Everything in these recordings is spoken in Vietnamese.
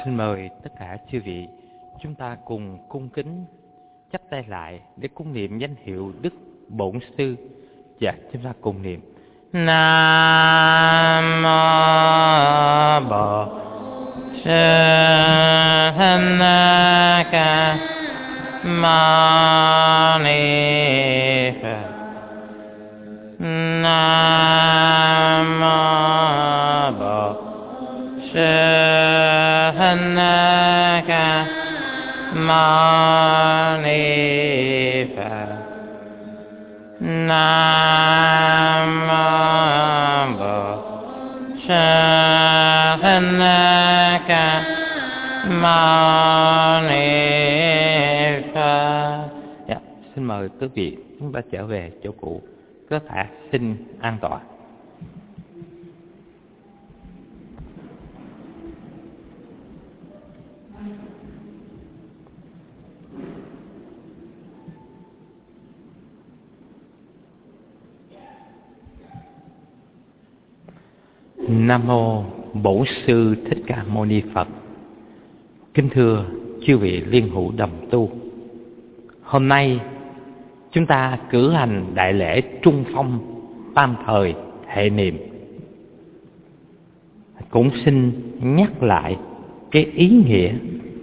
Xin mời tất cả chư vị, chúng ta cùng cung kính chắp tay lại để cung niệm danh hiệu Đức Bổn Sư, và chúng ta cùng niệm Nam Mô Bổn Sư Thích Ca Mâu Ni Phật. Nam Mô Bổn Sư Thích Ca Mâu Ni Phật. Nam Mô Bổn Sư Thích Ca Mâu Ni Phật. Xin mời quý vị chúng ta trở về chỗ cũ, có thể xin an toàn. Nam Mô Bổn Sư Thích Ca Mâu Ni Phật. Kính thưa chư vị liên hữu đồng tu, hôm nay chúng ta cử hành đại lễ Trung Phong tam thời hệ niệm. Cũng xin nhắc lại cái ý nghĩa,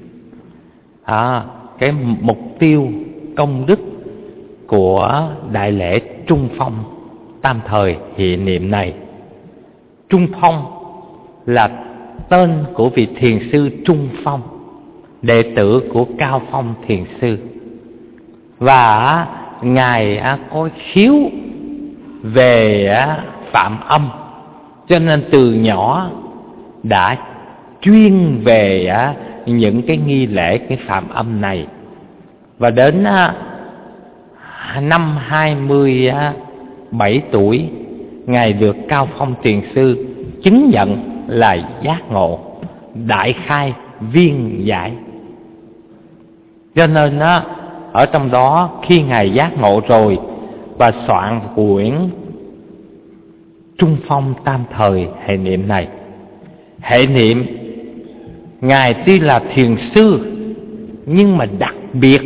cái mục tiêu công đức của đại lễ Trung Phong tam thời hệ niệm này. Trung Phong là tên của vị thiền sư Trung Phong, đệ tử của Cao Phong thiền sư. Và ngài có khiếu về phạm âm, cho nên từ nhỏ đã chuyên về những cái nghi lễ, cái phạm âm này. Và đến năm 27 tuổi, ngài được Cao Phong thiền sư chứng nhận là giác ngộ, đại khai viên giải. Cho nên ở trong đó, khi ngài giác ngộ rồi và soạn quyển Trung Phong tam thời hệ niệm này. Hệ niệm, ngài tuy là thiền sư nhưng mà đặc biệt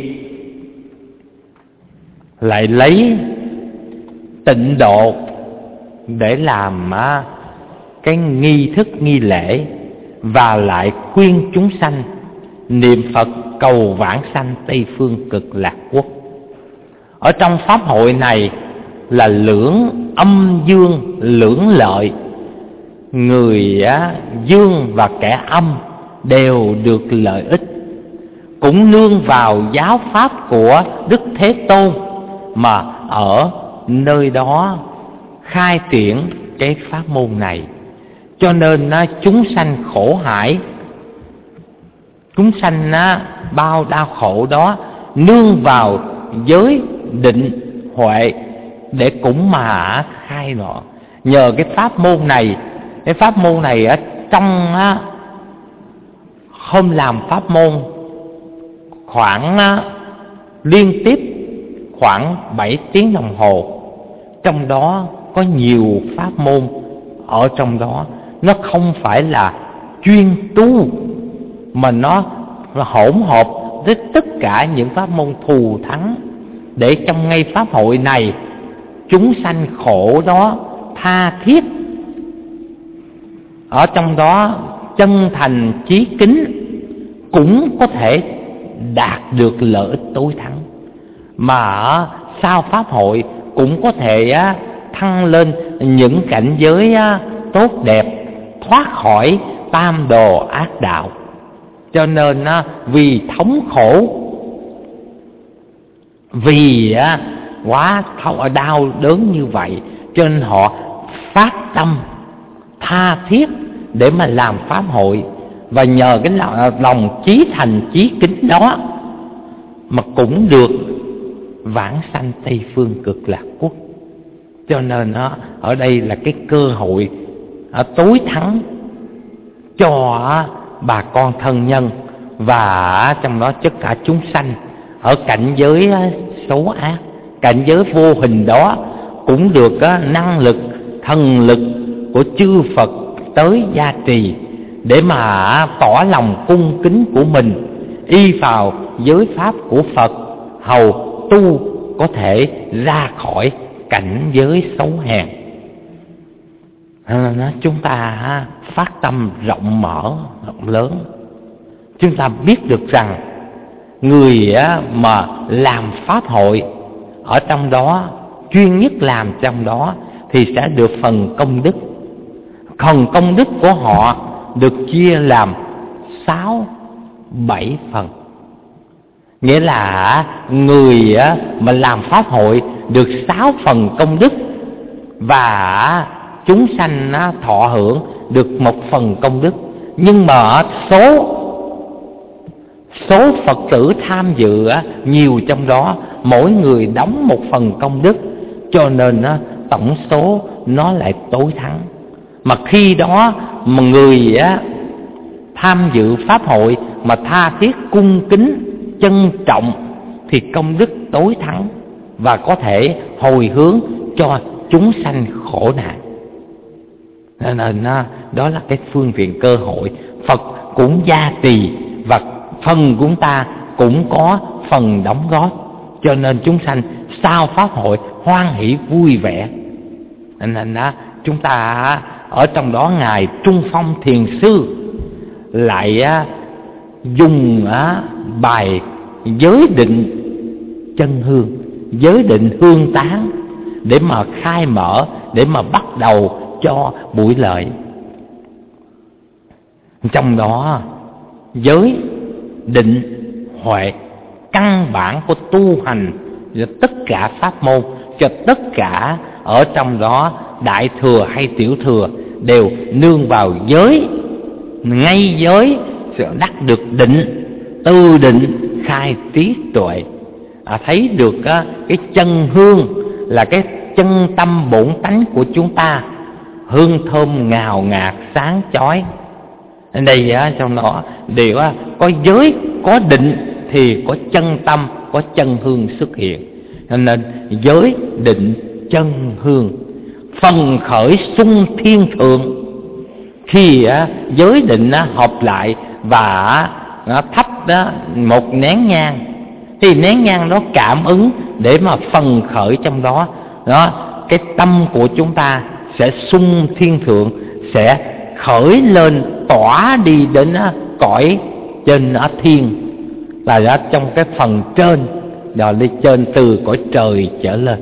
lại lấy tịnh độ để làm cái nghi thức nghi lễ, và lại khuyên chúng sanh niệm Phật cầu vãng sanh Tây Phương Cực Lạc Quốc. Ở trong pháp hội này là lưỡng âm dương lưỡng lợi, người dương và kẻ âm đều được lợi ích. Cũng nương vào giáo pháp của Đức Thế Tôn mà ở nơi đó khai triển cái pháp môn này. Cho nên chúng sanh khổ hải, chúng sanh bao đau khổ đó nương vào giới định huệ để cũng mà khai ngộ. Nhờ cái pháp môn này, cái pháp môn này ở trong hôm làm pháp môn khoảng liên tiếp khoảng 7 tiếng đồng hồ. Trong đó có nhiều pháp môn ở trong đó, nó không phải là chuyên tu mà nó hỗn hợp với tất cả những pháp môn thù thắng, để trong ngay pháp hội này chúng sanh khổ đó tha thiết, ở trong đó chân thành chí kính cũng có thể đạt được lợi ích tối thắng. Mà sau pháp hội cũng có thể thăng lên những cảnh giới tốt đẹp, thoát khỏi tam đồ ác đạo. Cho nên vì thống khổ, vì quá đau đớn như vậy, cho nên họ phát tâm tha thiết để mà làm pháp hội. Và nhờ cái lòng chí thành chí kính đó mà cũng được vãng sanh Tây Phương Cực Lạc Quốc. Cho nên ở đây là cái cơ hội tối thắng cho bà con thân nhân, và trong đó tất cả chúng sanh ở cảnh giới xấu ác, cảnh giới vô hình đó cũng được năng lực, thần lực của chư Phật tới gia trì, để mà tỏ lòng cung kính của mình y vào giới pháp của Phật, hầu tu có thể ra khỏi cảnh giới xấu hèn. Chúng ta phát tâm rộng mở, rộng lớn. Chúng ta biết được rằng người mà làm pháp hội ở trong đó, chuyên nhất làm trong đó, thì sẽ được phần công đức. Phần công đức của họ được chia làm 6-7 phần. Nghĩa là người mà làm pháp hội được 6 phần công đức, và chúng sanh thọ hưởng được 1 phần công đức. Nhưng mà số Phật tử tham dự nhiều trong đó, mỗi người đóng 1 phần công đức, cho nên tổng số nó lại tối thắng. Mà khi đó mà người tham dự pháp hội mà tha thiết cung kính trân trọng thì công đức tối thắng, và có thể hồi hướng cho chúng sanh khổ nạn. Nên đó là cái phương tiện cơ hội. Phật cũng gia trì, và phần của chúng ta cũng có phần đóng góp, cho nên chúng sanh sau pháp hội hoan hỷ vui vẻ. Nên chúng ta ở trong đó, Ngài Trung Phong Thiền Sư lại dùng bài giới định chân hương, giới định hương tán để mà khai mở, để mà bắt đầu cho buổi lễ. Trong đó giới định huệ, căn bản của tu hành cho tất cả pháp môn, cho tất cả ở trong đó, đại thừa hay tiểu thừa, đều nương vào giới. Ngay giới sẽ đắc được định, từ định khai trí tuệ, thấy được cái chân hương là cái chân tâm bổn tánh của chúng ta, hương thơm ngào ngạt sáng chói. Ở đây trong đó đều có giới, có định thì có chân tâm, có chân hương xuất hiện. Cho nên giới định chân hương, phần khởi sung thiên thượng. Khi giới định hợp lại và thắp một nén nhang, thì nén nhang đó cảm ứng để mà phần khởi trong đó, cái tâm của chúng ta sẽ sung thiên thượng, sẽ khởi lên tỏa đi đến cõi trên thiên, là trong cái phần trên, rồi đi trên từ cõi trời trở lên,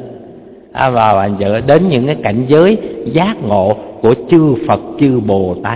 và đến những cái cảnh giới giác ngộ của chư Phật chư Bồ Tát,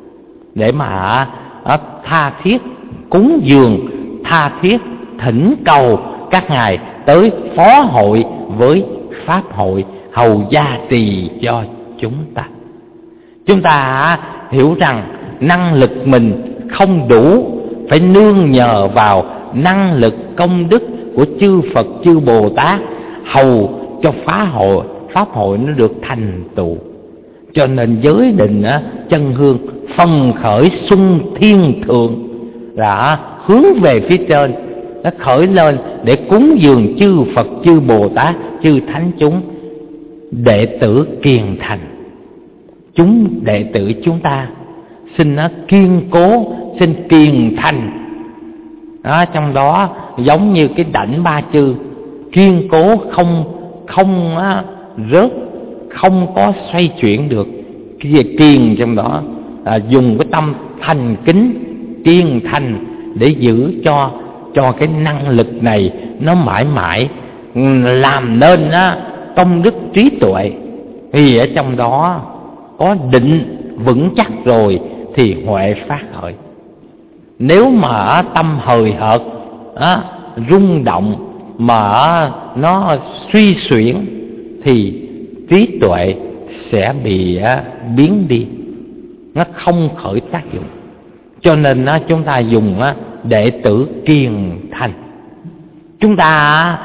để mà tha thiết cúng dường, tha thiết thỉnh cầu các ngài tới phó hội với pháp hội, hầu gia trì cho chúng ta. Chúng ta hiểu rằng năng lực mình không đủ, phải nương nhờ vào năng lực công đức của chư Phật chư Bồ Tát, hầu cho pháp hội nó được thành tựu. Cho nên giới định chân hương, phần khởi sung thiên thượng, là hướng về phía trên, nó khởi lên để cúng dường chư Phật chư Bồ Tát chư thánh chúng. Đệ tử kiền thành, chúng đệ tử chúng ta xin kiên cố, xin kiền thành. Trong đó giống như cái đảnh ba chư, kiên cố không rớt, không có xoay chuyển được. Cái gì kiên trong đó dùng cái tâm thành kính kiên thành để giữ cho cái năng lực này nó mãi mãi làm nên công đức trí tuệ. Vì ở trong đó có định vững chắc rồi thì huệ phát khởi. Nếu mà tâm hời hợt, rung động, mà nó suy xuyển thì trí tuệ sẽ bị biến đi, nó không khởi tác dụng. Cho nên chúng ta dùng đệ tử kiền thành. Chúng ta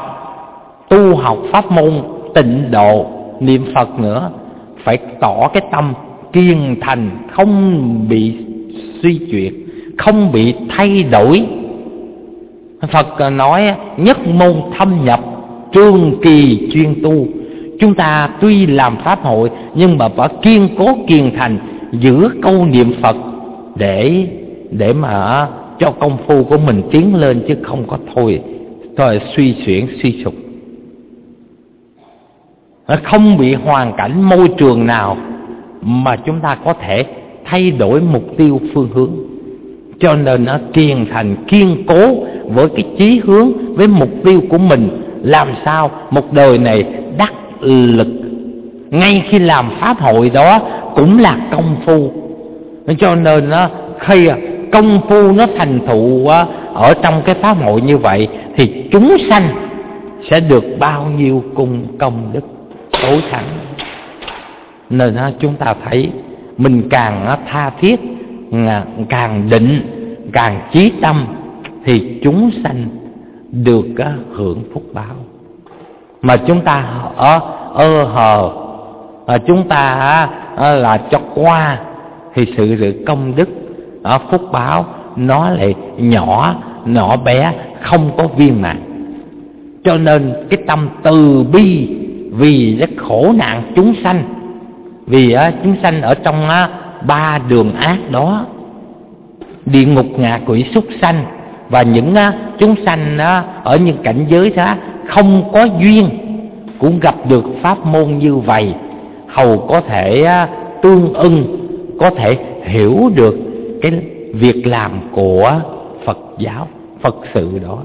tu học pháp môn tịnh độ niệm Phật nữa, phải tỏ cái tâm kiên thành, không bị suy chuyển, không bị thay đổi. Phật nói nhất môn thâm nhập, trường kỳ chuyên tu. Chúng ta tuy làm pháp hội nhưng mà phải kiên cố kiên thành, giữ câu niệm Phật để mà cho công phu của mình tiến lên, chứ không có thôi suy xuyển suy sụp. Không bị hoàn cảnh môi trường nào mà chúng ta có thể thay đổi mục tiêu phương hướng. Cho nên nó kiên thành kiên cố với cái chí hướng, với mục tiêu của mình, làm sao một đời này đắc lực. Ngay khi làm pháp hội đó cũng là công phu. Cho nên khi công phu nó thành thụ ở trong cái pháp hội như vậy, thì chúng sanh sẽ được bao nhiêu cung công đức tối thắng. Nên chúng ta thấy mình càng tha thiết, càng định, càng chí tâm, thì chúng sanh được hưởng phúc báo. Mà chúng ta hờ chúng ta là cho qua, thì sự công đức phúc báo nó lại nhỏ bé, không có viên mãn. Cho nên cái tâm từ bi vì rất khổ nạn chúng sanh, vì chúng sanh ở trong 3 đường ác đó, địa ngục, ngạ quỷ, súc sanh, và những chúng sanh ở những cảnh giới đó không có duyên cũng gặp được pháp môn như vậy, hầu có thể tương ưng, có thể hiểu được cái việc làm của Phật giáo, Phật sự đó.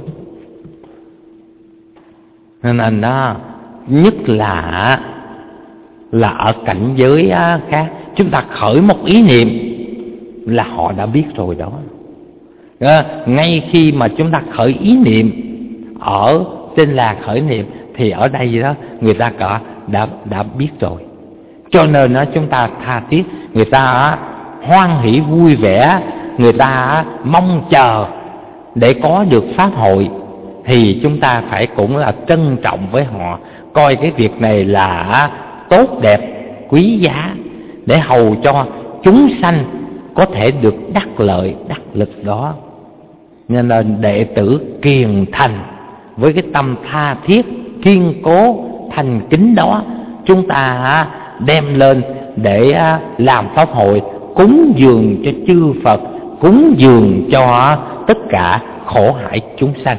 Nên nhất là ở cảnh giới khác, chúng ta khởi một ý niệm là họ đã biết rồi đó. Ngay khi mà chúng ta khởi ý niệm ở trên là khởi niệm, thì ở đây đó người ta đã biết rồi. Cho nên chúng ta tha thiết, người ta hoan hỷ vui vẻ, người ta mong chờ để có được pháp hội, thì chúng ta phải cũng là trân trọng với họ, coi cái việc này là tốt đẹp, quý giá, để hầu cho chúng sanh có thể được đắc lợi, đắc lực đó. Nên là đệ tử kiền thành với cái tâm tha thiết, kiên cố, thành kính đó, chúng ta đem lên để làm pháp hội, cúng dường cho chư Phật, cúng dường cho tất cả khổ hại chúng sanh.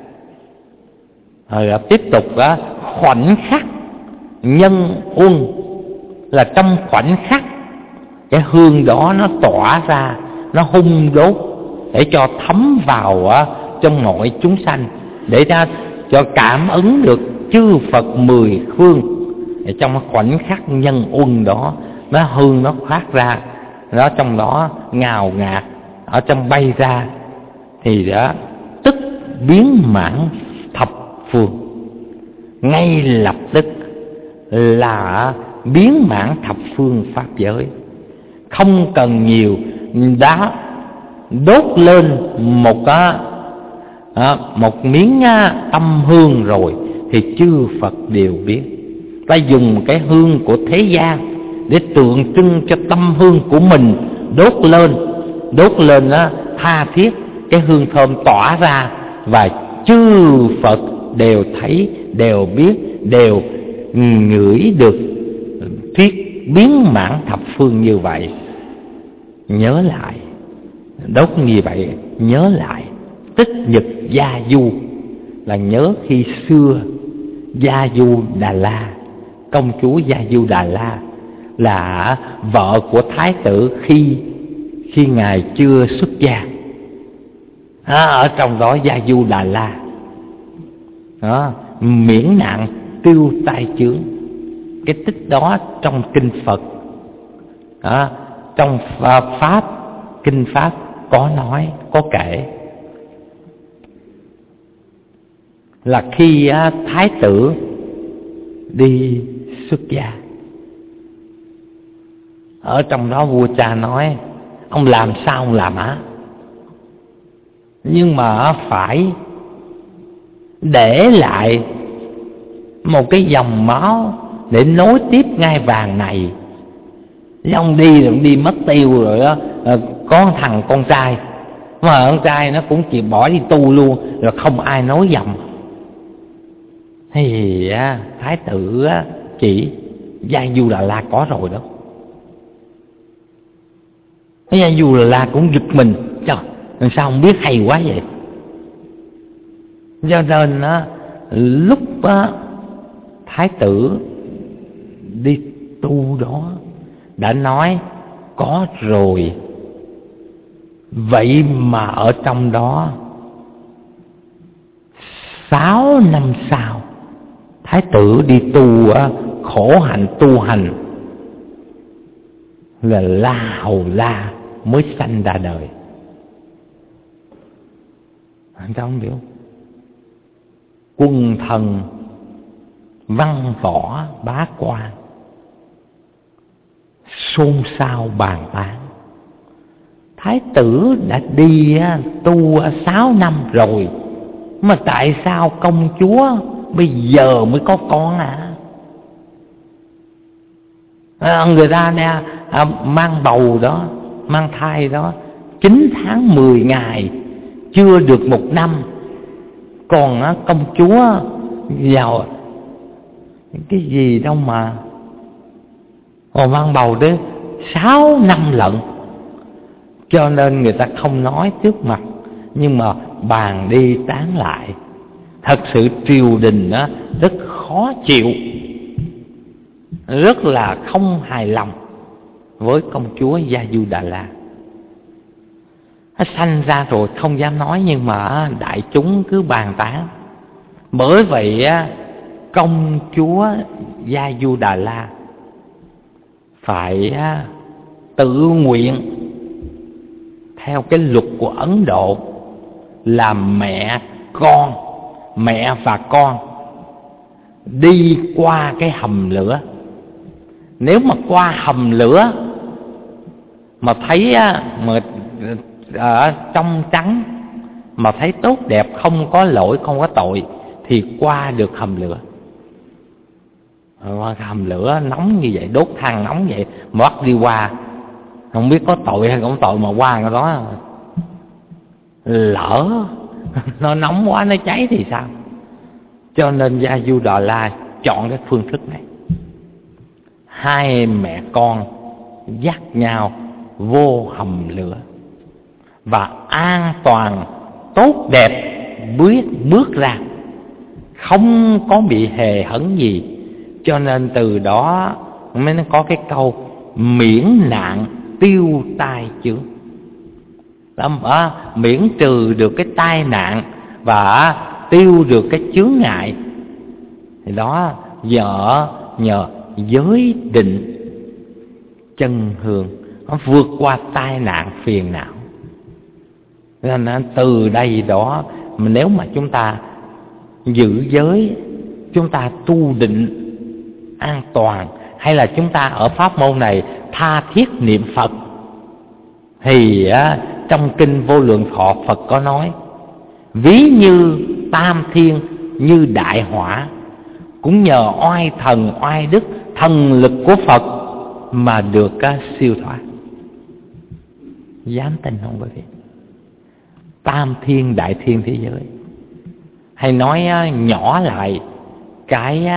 Rồi tiếp tục khoảnh khắc nhân huân, là trong khoảnh khắc cái hương đó nó tỏa ra, nó hun đốt để cho thấm vào trong mọi chúng sanh, để cho cảm ứng được chư Phật 10 phương. Để trong khoảnh khắc nhân uân đó, nó hương nó phát ra, nó trong đó ngào ngạt, ở trong bay ra, thì đó tức biến mãn thập phương. Ngay lập tức là biến mãn thập phương pháp giới, không cần nhiều đá đốt lên một miếng tâm hương rồi thì chư Phật đều biết. Ta dùng cái hương của thế gian để tượng trưng cho tâm hương của mình đốt lên tha thiết, cái hương thơm tỏa ra, và chư Phật đều thấy, đều biết, đều ngửi được thuyết biến mãn thập phương như vậy. Nhớ lại, đốt như vậy, nhớ lại tích nhật Gia Du, là nhớ khi xưa Gia Du Đà La, công chúa Gia Du Đà La là vợ của thái tử khi ngài chưa xuất gia. Ở trong đó Gia Du Đà La đó, miễn nạn tiêu tai chướng. Cái tích đó trong kinh Phật, trong kinh Pháp có nói, có kể là khi thái tử đi xuất gia, ở trong đó vua cha nói ông làm sao ông làm nhưng mà phải để lại một cái dòng máu để nối tiếp ngai vàng này. Ông đi mất tiêu rồi đó. Có thằng con trai, mà con trai nó cũng chịu bỏ đi tu luôn, rồi không ai nối dòng. Thì thái tử chỉ Gia Du Đà La có rồi đó. Thế dù là cũng giật mình, trời, làm sao không biết hay quá vậy. Cho nên lúc Thái tử đi tu đó đã nói có rồi, vậy mà ở trong đó 6 năm sau Thái tử đi tu khổ hạnh tu hành là La Hầu La mới sanh ra đời. Anh không hiểu. Quân thần văn võ bá quan xôn xao bàn tán. Thái tử đã đi tu 6 năm rồi, mà tại sao công chúa bây giờ mới có con người ta nè, mang bầu đó, mang thai đó 9 tháng 10 ngày, chưa được 1 năm. Còn công chúa vào cái gì đâu mà còn mang bầu đến 6 năm lận. Cho nên người ta không nói trước mặt, nhưng mà bàn đi tán lại. Thật sự triều đình rất khó chịu, rất là không hài lòng với công chúa Gia Du Đà La. Sanh ra rồi không dám nói, nhưng mà đại chúng cứ bàn tán. Bởi vậy công chúa Gia Du Đà La phải tự nguyện theo cái luật của Ấn Độ là mẹ và con đi qua cái hầm lửa. Nếu mà qua hầm lửa mà thấy mà ở trong trắng mà thấy tốt đẹp, không có lỗi, không có tội, thì qua được hầm lửa. Hầm lửa nóng như vậy, đốt than nóng vậy mà bắt đi qua, không biết có tội hay không tội mà qua cái đó, lỡ nó nóng quá nó cháy thì sao? Cho nên Gia Du Đà La chọn cái phương thức này. Hai mẹ con dắt nhau vô hầm lửa và an toàn tốt đẹp bước ra, không có bị hề hấn gì. Cho nên từ đó mới có cái câu miễn nạn tiêu tai chướng. Miễn trừ được cái tai nạn và tiêu được cái chướng ngại. Thì đó nhờ giới định chân hương, nó vượt qua tai nạn phiền não. Nên từ đây đó, nếu mà chúng ta giữ giới, chúng ta tu định an toàn, hay là chúng ta ở pháp môn này tha thiết niệm Phật, thì trong kinh Vô Lượng Thọ Phật có nói ví như tam thiên như đại hỏa, cũng nhờ oai thần oai đức thần lực của Phật mà được siêu thoát. Dám tin không quý vị? Tam thiên đại thiên thế giới, hay nói nhỏ lại cái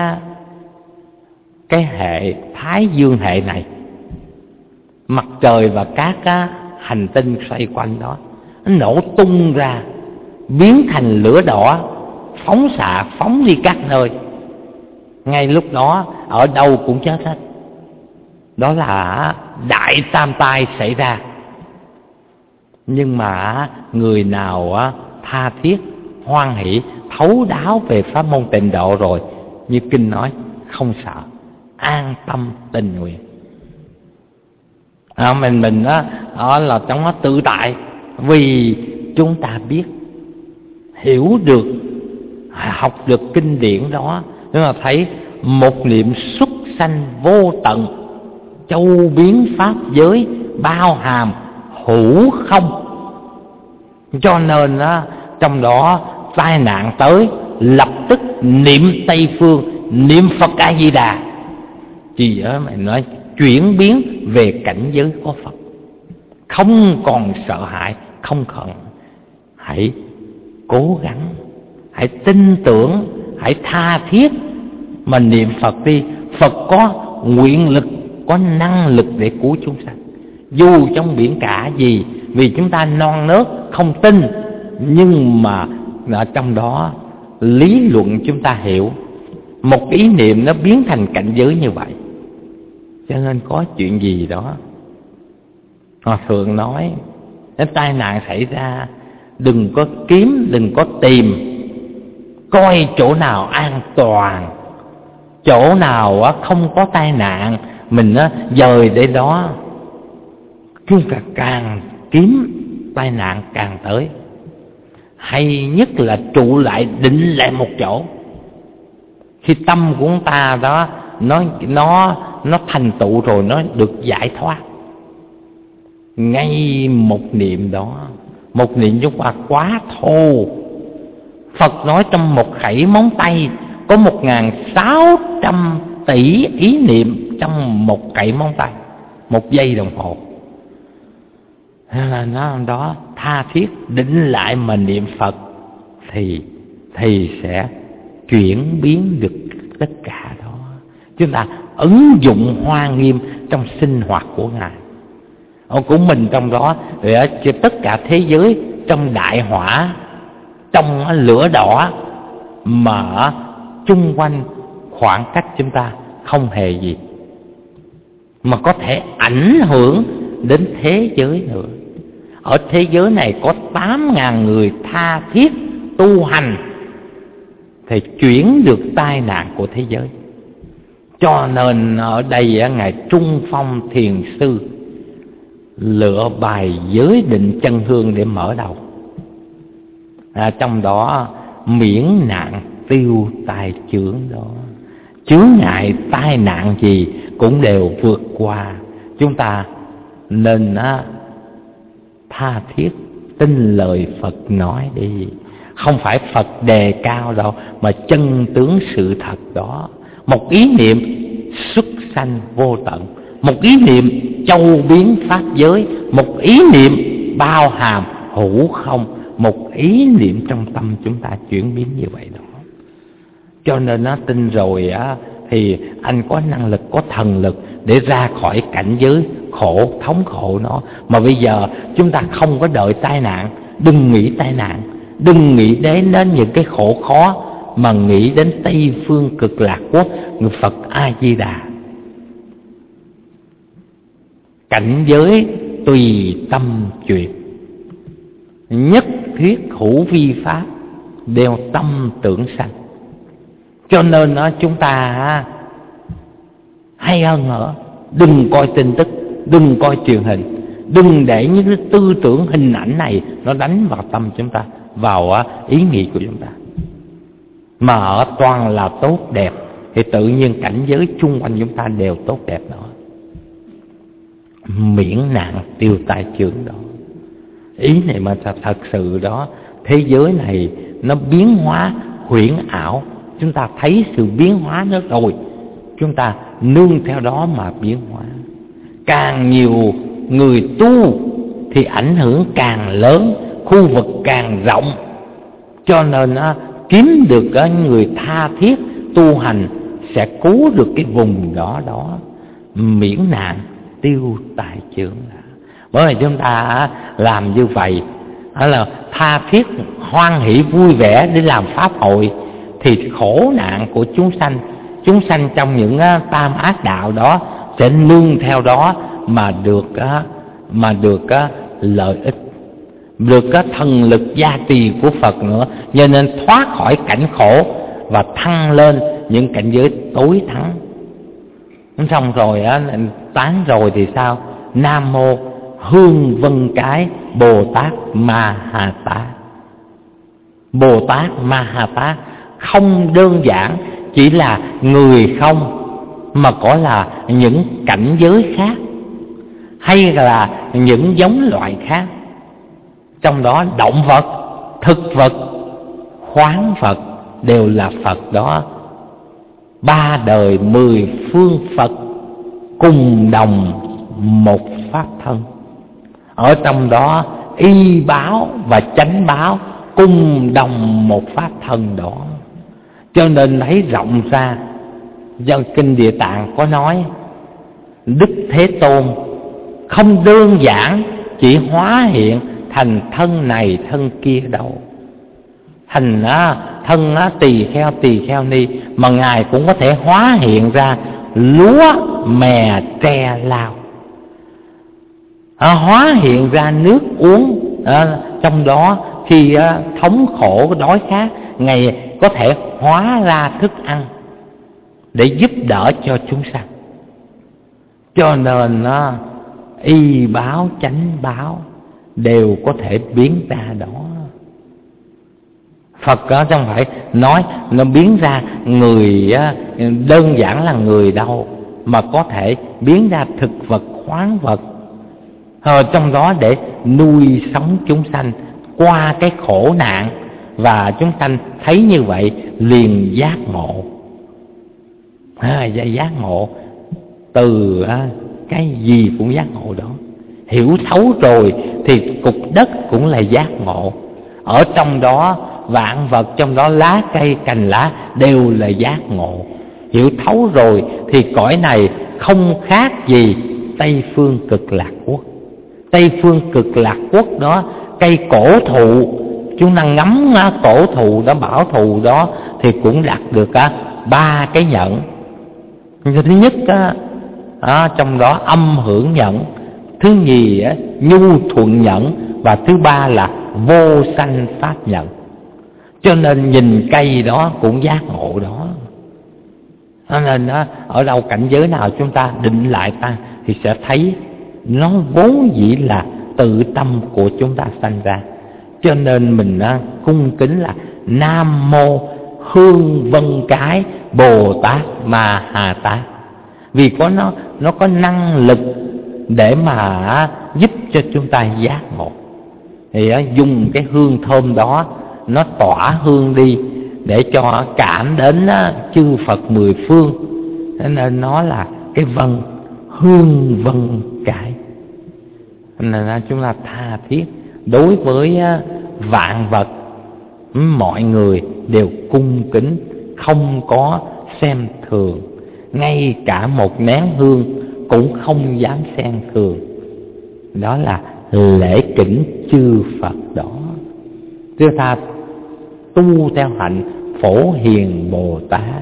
hệ Thái Dương hệ này, mặt trời và các hành tinh xoay quanh đó, nó nổ tung ra biến thành lửa đỏ, phóng xạ phóng đi các nơi. Ngay lúc đó ở đâu cũng chết hết. Đó là đại tam tai xảy ra. Nhưng mà người nào tha thiết hoan hỷ thấu đáo về pháp môn tịnh độ rồi, như kinh nói, không sợ, an tâm tình nguyện. Mình là trong nó tự tại, vì chúng ta biết, hiểu được, học được kinh điển đó, nhưng mà thấy một niệm xuất sanh vô tận, châu biến pháp giới, bao hàm hữu không. Cho nên trong đó tai nạn tới, lập tức niệm Tây Phương, niệm Phật A Di Đà, chỉ mày nói chuyển biến về cảnh giới của Phật, không còn sợ hãi, không còn. Hãy cố gắng, hãy tin tưởng, hãy tha thiết mà niệm Phật đi. Phật có nguyện lực, có năng lực để cứu chúng sanh. dù trong biển cả gì, vì chúng ta non nớt không tin, nhưng mà ở trong đó lý luận chúng ta hiểu. Một ý niệm nó biến thành cảnh giới như vậy. Cho nên có chuyện gì đó, họ thường nói cái tai nạn xảy ra, đừng có kiếm, đừng có tìm, coi chỗ nào an toàn, chỗ nào không có tai nạn mình dời đến đó. Chúng ta càng kiếm tai nạn càng tới. Hay nhất là trụ lại, định lại một chỗ. Khi tâm của chúng ta đó nó thành tựu rồi, nó được giải thoát, ngay một niệm đó, một niệm chúng ta quá thô. Phật nói trong một khẩy móng tay có 1.600 tỷ ý niệm trong một khẩy móng tay, một giây đồng hồ. Nên là nó đó tha thiết định lại mà niệm Phật thì sẽ chuyển biến được tất cả đó. Chúng ta ứng dụng Hoa Nghiêm trong sinh hoạt của Ngài, của mình trong đó, để cho tất cả thế giới trong đại hỏa, trong lửa đỏ, mà chung quanh khoảng cách chúng ta không hề gì, mà có thể ảnh hưởng đến thế giới nữa. Ở thế giới này có 8.000 người tha thiết tu hành thì chuyển được tai nạn của thế giới. Cho nên ở đây Ngài Trung Phong Thiền Sư lựa bài giới định chân hương để mở đầu. Trong đó miễn nạn tiêu tai chướng đó, chướng ngại tai nạn gì cũng đều vượt qua. Chúng ta nên tha thiết tin lời Phật nói đi. Không phải Phật đề cao đâu, mà chân tướng sự thật đó. Một ý niệm xuất sanh vô tận, một ý niệm châu biến pháp giới, một ý niệm bao hàm hữu không, một ý niệm trong tâm chúng ta chuyển biến như vậy đó. Cho nên nó tin rồi thì anh có năng lực, có thần lực để ra khỏi cảnh giới khổ, thống khổ nó. Mà bây giờ chúng ta không có đợi tai nạn. Đừng nghĩ tai nạn, đừng nghĩ đến những cái khổ khó, mà nghĩ đến Tây Phương Cực Lạc Quốc, người Phật A Di Đà. Cảnh giới tùy tâm chuyển, nhất thiết hữu vi pháp, đều tâm tưởng sanh. Cho nên chúng ta hay hơn nữa, đừng coi tin tức, đừng coi truyền hình, đừng để những cái tư tưởng hình ảnh này nó đánh vào tâm chúng ta, vào ý nghĩ của chúng ta. Mà ở toàn là tốt đẹp thì tự nhiên cảnh giới chung quanh chúng ta đều tốt đẹp nữa. Miễn nạn tiêu tai chướng đó. Ý này mà thật sự đó, thế giới này nó biến hóa huyễn ảo, chúng ta thấy sự biến hóa đó rồi, chúng ta nương theo đó mà biến hóa. Càng nhiều người tu thì ảnh hưởng càng lớn, khu vực càng rộng. Cho nên kiếm được người tha thiết tu hành sẽ cứu được cái vùng đó đó, miễn nạn tiêu tai chướng. Bởi vì chúng ta làm như vậy là tha thiết hoan hỷ vui vẻ để làm pháp hội, thì khổ nạn của chúng sanh trong những tam ác đạo đó sẽ nương theo đó mà được lợi ích, được thần lực gia trì của Phật nữa, cho nên thoát khỏi cảnh khổ và thăng lên những cảnh giới tối thắng. Xong rồi tán rồi thì sao? Nam mô Hương Vân Cái Bồ Tát Ma Ha Tát. Bồ Tát Ma Ha Tát không đơn giản chỉ là người không, mà có là những cảnh giới khác, hay là những giống loại khác. Trong đó động vật, thực vật, khoáng vật đều là Phật đó. 3 đời 10 phương Phật cùng đồng một pháp thân. Ở trong đó y báo và chánh báo cùng đồng một pháp thân đó. Cho nên thấy rộng ra, do Kinh Địa Tạng có nói Đức Thế Tôn không đơn giản chỉ hóa hiện thành thân này thân kia đâu. Thành thân tỳ kheo ni, mà Ngài cũng có thể hóa hiện ra lúa mè tre lao, hóa hiện ra nước uống. Trong đó khi thống khổ đói khát, Ngài có thể hóa ra thức ăn để giúp đỡ cho chúng sanh. Cho nên y báo chánh báo đều có thể biến ra đó. Phật chẳng phải nói nó biến ra người đơn giản là người đâu, mà có thể biến ra thực vật, khoáng vật trong đó để nuôi sống chúng sanh qua cái khổ nạn. Và chúng sanh thấy như vậy liền giác ngộ. Giác ngộ từ cái gì cũng giác ngộ đó. Hiểu thấu rồi thì cục đất cũng là giác ngộ. Ở trong đó vạn vật, trong đó lá cây cành lá đều là giác ngộ. Hiểu thấu rồi thì cõi này không khác gì Tây Phương Cực Lạc Quốc. Tây Phương Cực Lạc Quốc đó, cây cổ thụ, chúng ta ngắm cổ thụ đó, bảo thụ đó thì cũng đạt được 3 cái nhẫn. Thứ nhất trong đó âm hưởng nhẫn, thứ nhì nhu thuận nhẫn, và thứ ba là vô sanh pháp nhẫn. Cho nên nhìn cây đó cũng giác ngộ đó. Nên ở đâu cảnh giới nào chúng ta định lại thì sẽ thấy nó vốn dĩ là tự tâm của chúng ta sanh ra. Cho nên mình cung kính là Nam Mô Hương Vân Cái Bồ Tát Ma Ha Tát, vì nó có năng lực để mà giúp cho chúng ta giác ngộ. Thì dùng cái hương thơm đó, nó tỏa hương đi để cho cảm đến chư Phật mười phương. Thế nên nó là cái hương vân cái. Nên chúng ta tha thiết đối với vạn vật, mọi người đều cung kính, không có xem thường. Ngay cả một nén hương cũng không dám xem thường. Đó là lễ kính chư Phật đó. Chúng ta tu theo hạnh Phổ Hiền Bồ Tát.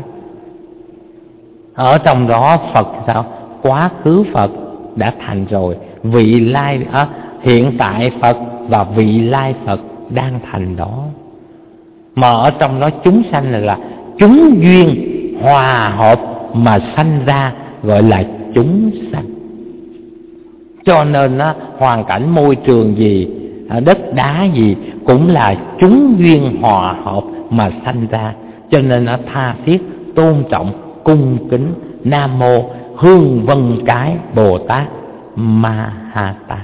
Ở trong đó Phật sao? Quá khứ Phật đã thành rồi, vị lai hiện tại Phật và vị lai Phật đang thành đó. Mà ở trong đó chúng sanh là chúng duyên hòa hợp mà sanh ra, gọi là chúng sanh. Cho nên hoàn cảnh môi trường gì, đất đá gì cũng là chúng duyên hòa hợp mà sanh ra. Cho nên tha thiết tôn trọng cung kính Nam Mô Hương Vân Cái Bồ Tát Ma Ha Tát.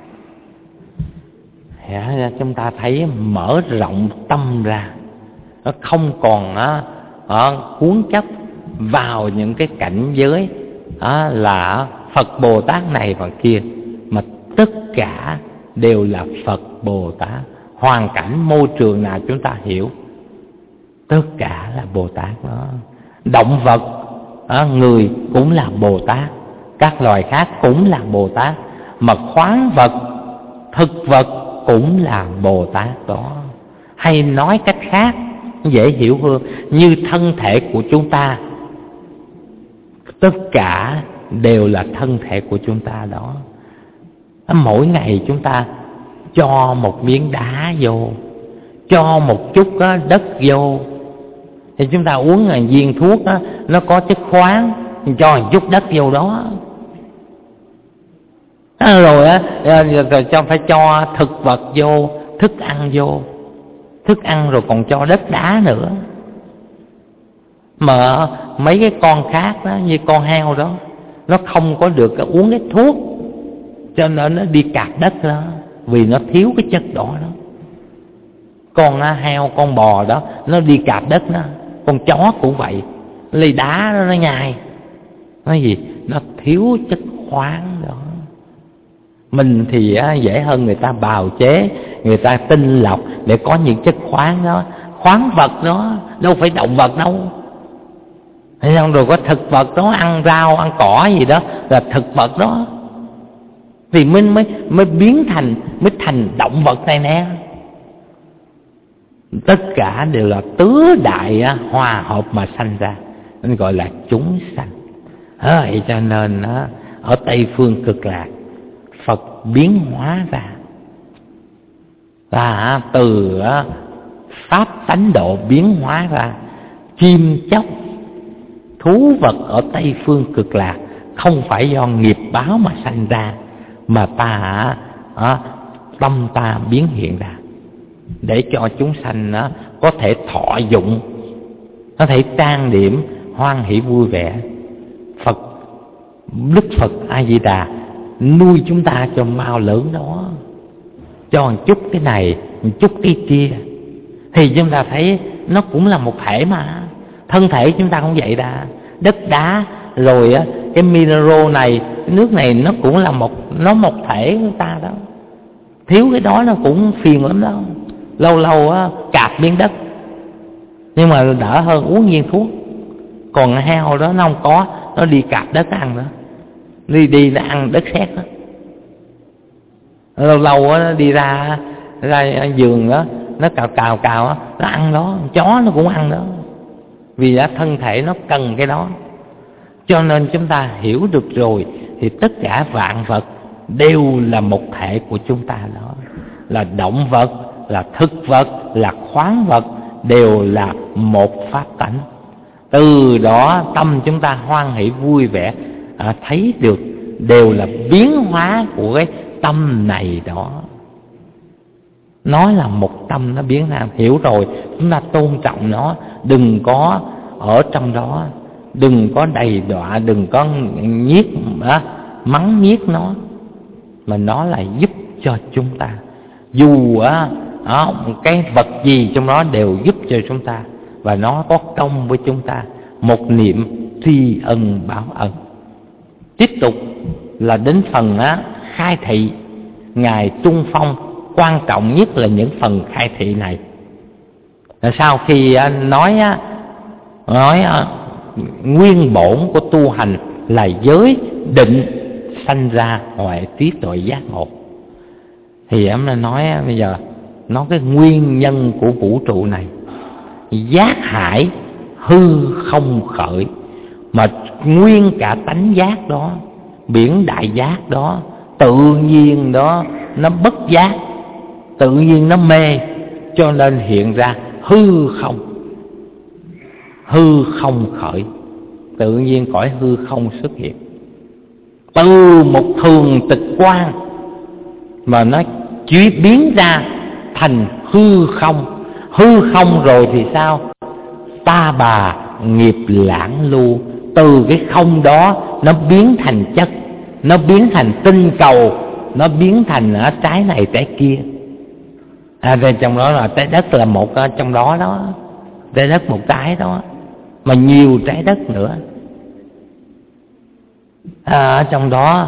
Chúng ta thấy mở rộng tâm ra, nó không còn cuốn chấp vào những cái cảnh giới là Phật Bồ Tát này và kia, mà tất cả đều là Phật Bồ Tát. Hoàn cảnh môi trường nào chúng ta hiểu, tất cả là Bồ Tát đó. Động vật, người cũng là Bồ Tát, các loài khác cũng là Bồ Tát, mà khoáng vật, thực vật cũng là Bồ Tát đó. Hay nói cách khác dễ hiểu hơn, như thân thể của chúng ta, tất cả đều là thân thể của chúng ta đó. Mỗi ngày chúng ta cho một miếng đá vô, cho một chút đất vô, thì chúng ta uống viên thuốc nó có chất khoáng, cho một chút đất vô đó. Rồi phải cho thực vật vô, thức ăn vô, thức ăn rồi còn cho đất đá nữa. Mà mấy cái con khác đó, như con heo đó, nó không có được uống cái thuốc, cho nên nó đi cạp đất đó, vì nó thiếu cái chất đó đó. Con heo, con bò đó, nó đi cạp đất đó. Con chó cũng vậy, lấy đá đó, nó nhai. Nói gì? Nó thiếu chất khoáng đó. Mình thì dễ hơn người ta bào chế, người ta tinh lọc để có những chất khoáng đó. Khoáng vật đó, đâu phải động vật đâu. Xong rồi có thực vật đó, ăn rau, ăn cỏ gì đó là thực vật đó. thì mới biến thành, mới thành động vật này nè. Tất cả đều là tứ đại hòa hợp mà sanh ra, nên gọi là chúng sanh. Vậy cho nên ở Tây Phương Cực Lạc, Phật biến hóa ra, và từ pháp tánh độ biến hóa ra, chim chóc thú vật ở Tây Phương Cực Lạc không phải do nghiệp báo mà sanh ra, mà tâm ta biến hiện ra, để cho chúng sanh có thể thọ dụng, có thể trang điểm hoan hỷ vui vẻ. Đức Phật A Di Đà nuôi chúng ta cho mau lớn đó, cho một chút cái này, một chút cái kia, thì chúng ta thấy nó cũng là một thể mà. Thân thể chúng ta cũng vậy đó, đất đá rồi cái mineral này, cái nước này, nó cũng là một thể của ta đó. Thiếu cái đó nó cũng phiền lắm đó, lâu lâu cạp miếng đất, nhưng mà đỡ hơn uống viên thuốc. Còn heo đó nó không có, nó đi cạp đất ăn nữa, đi nó ăn đất sét đó. Lâu lâu nó đi ra giường đó, nó cào nó ăn đó. Chó nó cũng ăn đó, vì thân thể nó cần cái đó. Cho nên chúng ta hiểu được rồi thì tất cả vạn vật đều là một thể của chúng ta đó, là động vật, là thực vật, là khoáng vật, đều là một pháp tánh. Từ đó tâm chúng ta hoan hỷ vui vẻ, thấy được đều là biến hóa của cái tâm này đó. Nó là một tâm, nó biến ra. Hiểu rồi chúng ta tôn trọng nó, đừng có ở trong đó, đừng có đầy đọa, đừng có nhiếc mắng nhiếc nó, mà nó là giúp cho chúng ta. Dù cái vật gì trong đó đều giúp cho chúng ta, và nó có công với chúng ta. Một niệm tri ân báo ân. Tiếp tục là đến phần khai thị. Ngài Trung Phong quan trọng nhất là những phần khai thị này. Sau khi nói nguyên bổn của tu hành là giới định sanh ra huệ trí tuệ giác ngộ, thì em nói bây giờ nói cái nguyên nhân của vũ trụ này. Giác hải hư không khởi, mà nguyên cả tánh giác đó, biển đại giác đó, tự nhiên đó nó bất giác, tự nhiên nó mê, cho nên hiện ra hư không khởi. Tự nhiên cõi hư không xuất hiện, từ một thường tịch quan mà nó chỉ biến ra thành hư không. Hư không rồi thì sao? Ta bà nghiệp lãng lưu. Từ cái không đó nó biến thành chất, nó biến thành tinh cầu, nó biến thành trái này trái kia. Rồi trong đó là trái đất là một trong đó đó, trái đất một trái đó, mà nhiều trái đất nữa. Ở trong đó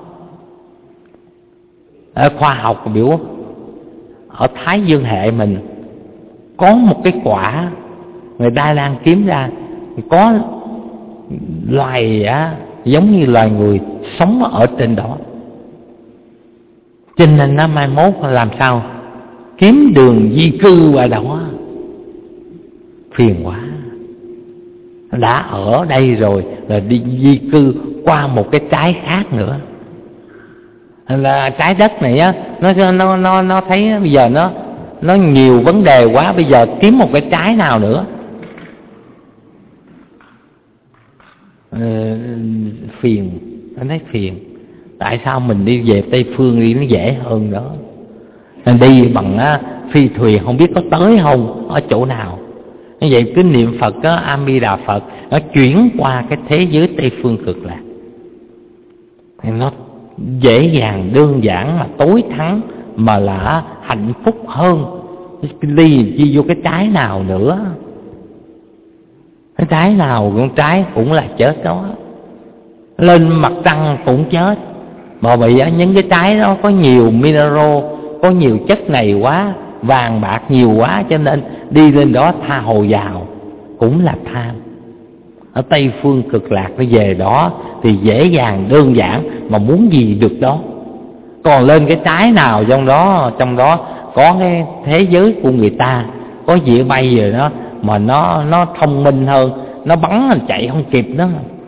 khoa học biểu ở Thái Dương hệ mình có một cái quả người ta đang kiếm ra, có loài giống như loài người sống ở trên đó. Cho nên nó mai mốt làm sao kiếm đường di cư qua đó, phiền quá. Đã ở đây rồi là đi di cư qua một cái trái khác nữa. Là trái đất này á, nó thấy bây giờ nó nhiều vấn đề quá, bây giờ kiếm một cái trái nào nữa. Phiền, anh thấy phiền. Tại sao mình đi về Tây Phương đi nó dễ hơn đó. Đi bằng phi thuyền không biết có tới không, ở chỗ nào. Như vậy cứ niệm Phật A Di Đà Phật, nó chuyển qua cái thế giới Tây Phương Cực Lạc, thì nó dễ dàng, đơn giản mà tối thắng, mà là hạnh phúc hơn. Đi chi vô cái trái nào nữa. Cái trái nào con trái cũng là chết đó. Lên mặt trăng cũng chết, mà bị những cái trái đó có nhiều mineral, có nhiều chất này quá, vàng bạc nhiều quá, cho nên đi lên đó tha hồ vào cũng là tham. Ở Tây Phương Cực Lạc nó về đó thì dễ dàng đơn giản, mà muốn gì được đó. Còn lên cái trái nào trong đó có cái thế giới của người ta, có dĩa bay rồi đó, mà nó thông minh hơn, nó bắn nó chạy không kịp đó.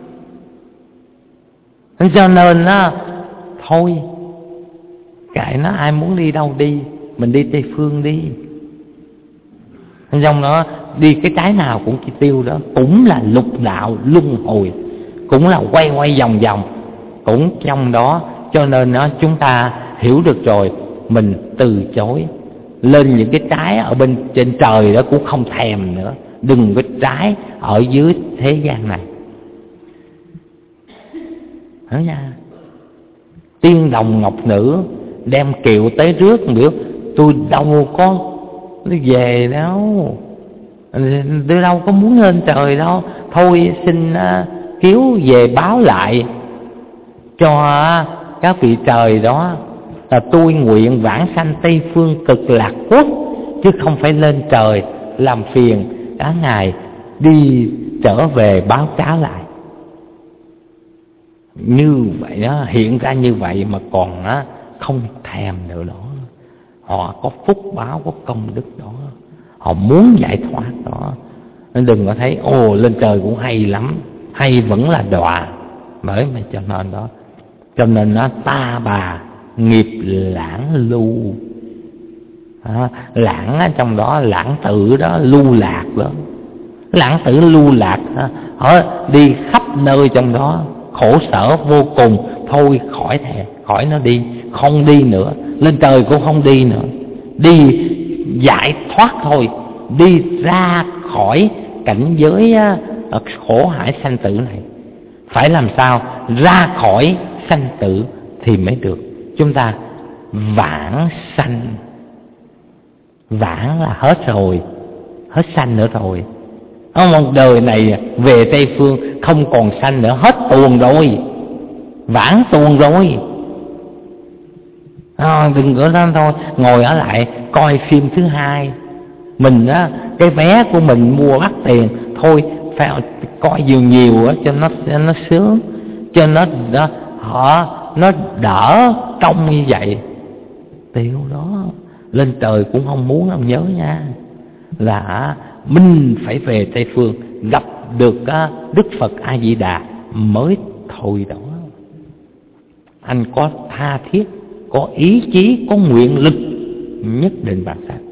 Cho nên á, thôi kệ nó, ai muốn đi đâu đi, mình đi Tây Phương đi. Trong đó đi cái trái nào cũng chỉ tiêu đó, cũng là lục đạo luân hồi, cũng là quay vòng vòng, cũng trong đó. Cho nên đó, chúng ta hiểu được rồi, mình từ chối. Lên những cái trái ở bên trên trời đó cũng không thèm nữa, đừng có trái ở dưới thế gian này. Hiểu nha? Tiên đồng ngọc nữ đem kiệu tới rước nữa, tôi đâu có về đâu, tôi đâu có muốn lên trời đâu. Thôi xin kiếu về báo lại cho các vị trời đó là tôi nguyện vãng sanh Tây Phương Cực Lạc Quốc, chứ không phải lên trời làm phiền cả ngày đi trở về báo cáo lại. Như vậy đó, hiện ra như vậy mà còn không thèm nữa đó. Họ có phúc báo, có công đức đó, họ muốn giải thoát đó. Nên đừng có thấy lên trời cũng hay lắm, hay vẫn là đọa. Bởi mà cho nên đó, cho nên nó ta bà nghiệp lãng lưu. Lãng ở trong đó, lãng tử đó, lưu lạc đó. Lãng tử lưu lạc đó, họ đi khắp nơi trong đó, khổ sở vô cùng. Thôi khỏi nó đi, không đi nữa, lên trời cũng không đi nữa, đi giải thoát thôi, đi ra khỏi cảnh giới khổ hải sanh tử này. Phải làm sao ra khỏi sanh tử thì mới được. Chúng ta vãng sanh, vãng là hết rồi, hết sanh nữa rồi. Một đời này về Tây Phương không còn sanh nữa, hết tuồng rồi, vãng tuồng rồi. Đừng có đó thôi, ngồi ở lại coi phim thứ hai. Mình á, cái vé của mình mua bắt tiền, thôi phải coi nhiều á cho nó sướng, cho nó đỡ công như vậy. Tiêu đó, lên trời cũng không muốn, ông nhớ nha, là mình phải về Tây Phương gặp được Đức Phật A Di Đà mới thôi đó. Anh có tha thiết, có ý chí, có nguyện lực, nhất định bạn sẽ.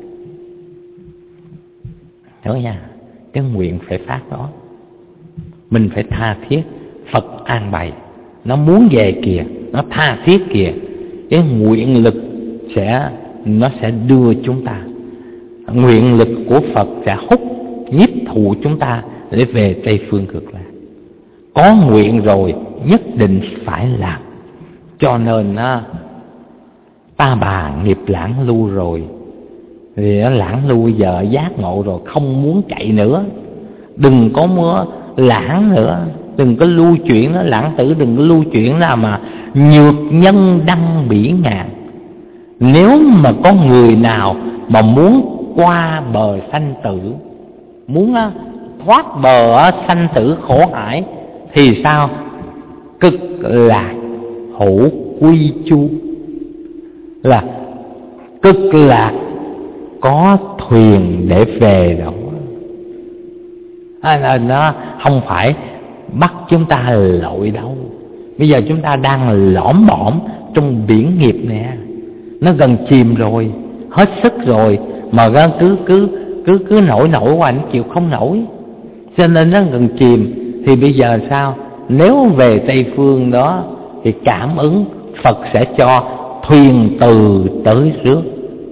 Nhớ nha, cái nguyện phải phát đó, mình phải tha thiết. Phật an bày, nó muốn về kìa, nó tha thiết kìa, cái nguyện lực nó sẽ đưa chúng ta. Nguyện lực của Phật sẽ hút nhiếp thụ chúng ta để về Tây Phương Cực Lạc. Có nguyện rồi nhất định phải làm. Cho nên ta bà nghiệp lãng lưu rồi, thì nó lãng lưu giờ giác ngộ rồi, không muốn chạy nữa. Đừng có mua lãng nữa, đừng có lưu chuyển nó, lãng tử đừng có lưu chuyển nào mà nhược nhân đăng bỉ ngạn. Nếu mà có người nào mà muốn qua bờ sanh tử, muốn thoát bờ sanh tử khổ hải, thì sao? Cực lạc hữu quy chu, là cực lạc có thuyền để về đó. Nó không phải bắt chúng ta lội đâu. Bây giờ chúng ta đang lõm bõm trong biển nghiệp nè, nó gần chìm rồi, hết sức rồi, mà cứ nổi qua, nó chịu không nổi, cho nên nó gần chìm. Thì bây giờ sao? Nếu về Tây Phương đó thì cảm ứng Phật sẽ cho thuyền từ tới rước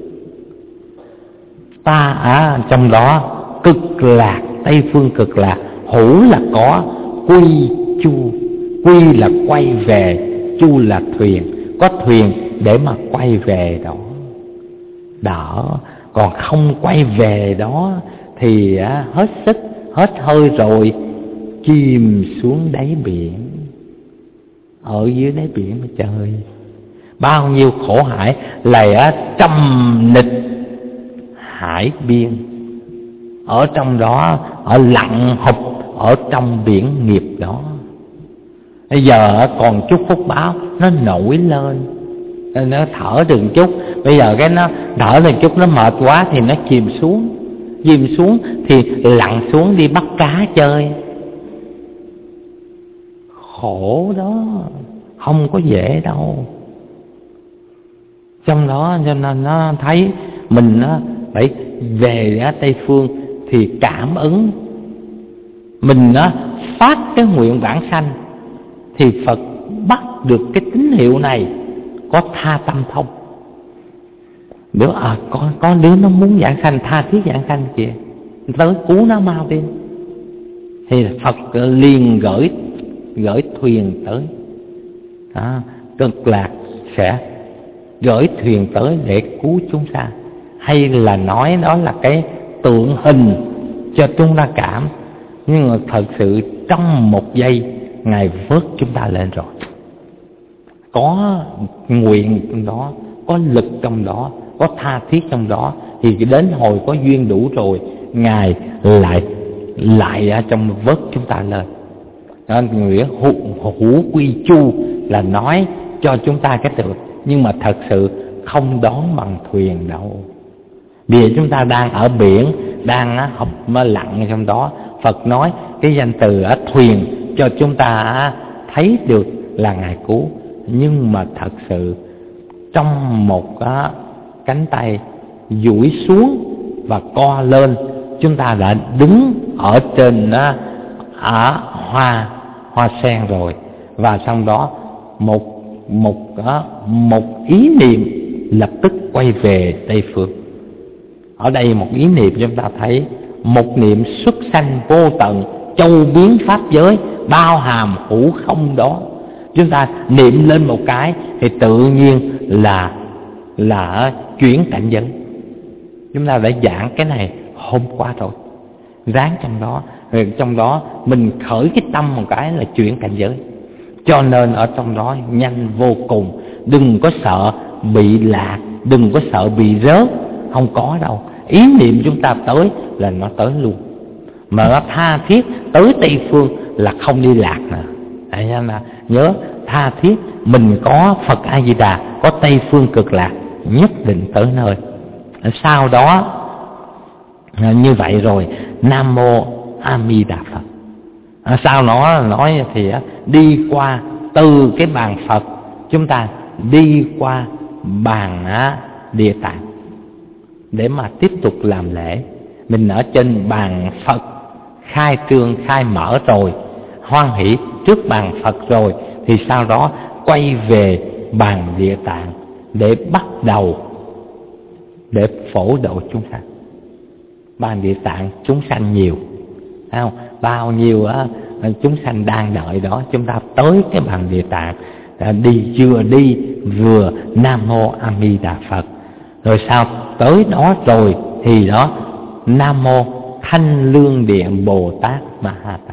ta trong đó. Cực lạc, Tây Phương Cực Lạc, hữu là có, quy chu, quy là quay về, chu là thuyền, có thuyền để mà quay về đó. Đó, còn không quay về đó thì hết sức, hết hơi rồi, chìm xuống đáy biển. Ở dưới đáy biển mà trời, bao nhiêu khổ hải là trầm nịch hải biên. Ở trong đó, ở lặng hụp ở trong biển nghiệp đó. Bây giờ còn chút phúc báo nó nổi lên, Nó thở được chút, bây giờ cái nó thở được chút, nó mệt quá thì nó chìm xuống thì lặn xuống đi bắt cá chơi. Khổ đó, không có dễ đâu. Trong đó cho nên nó thấy mình nó phải về Tây Phương thì cảm ứng, mình nó phát cái nguyện vãng sanh thì Phật bắt được cái tín hiệu này, có tha tâm thông. Đứa có đứa nó muốn vãng sanh, tha thiết vãng sanh kìa, tới cứu nó mau đi, thì Phật liền gửi thuyền tới. Cực lạc sẽ gửi thuyền tới để cứu chúng ta, hay là nói đó là cái tượng hình cho chúng ta cảm. Nhưng mà thật sự trong một giây Ngài vớt chúng ta lên rồi. Có nguyện trong đó, có lực trong đó, có tha thiết trong đó, thì đến hồi có duyên đủ rồi, Ngài lại ở trong vớt chúng ta lên. Đó, nghĩa hữu quy chu là nói cho chúng ta cái từ, nhưng mà thật sự không đón bằng thuyền đâu. Vì chúng ta đang ở biển, đang học lặn trong đó. Phật nói cái danh từ ở thuyền cho chúng ta thấy được là Ngài cứu. Nhưng mà thật sự trong một cánh tay duỗi xuống và co lên, chúng ta đã đứng ở trên ở hoa sen rồi. Và sau đó một ý niệm lập tức quay về Tây Phương. Ở đây một ý niệm chúng ta thấy một niệm xuất sanh vô tận, châu biến pháp giới, bao hàm hữu không đó. Chúng ta niệm lên một cái thì tự nhiên là chuyển cảnh giới. Chúng ta đã giảng cái này hôm qua rồi. Ráng trong đó mình khởi cái tâm một cái là chuyển cảnh giới. Cho nên ở trong đó nhanh vô cùng. Đừng có sợ bị lạc, đừng có sợ bị rớt, không có đâu. Ý niệm chúng ta tới là nó tới luôn. Mà nó tha thiết tới Tây Phương là không đi lạc nè. Nên là nhớ tha thiết mình có Phật A Di Đà, có Tây Phương Cực Lạc, nhất định tới nơi. Sau đó như vậy rồi, Nam Mô A Di Đà Phật. Sau đó nói thì đi qua từ cái bàn Phật, chúng ta đi qua bàn Địa Tạng để mà tiếp tục làm lễ. Mình ở trên bàn Phật khai trương khai mở rồi, hoan hỷ trước bàn Phật rồi, thì sau đó quay về bàn Địa Tạng để bắt đầu để phổ độ chúng sanh. Bàn Địa Tạng chúng sanh nhiều, thấy không? Bao nhiêu chúng sanh đang đợi đó. Chúng ta tới cái bàn Địa Tạng, đi vừa Nam Mô A Di Đà Phật. Rồi sau tới đó rồi thì đó Nam Mô Thanh Lương Điện Bồ Tát Ma Ha Tát.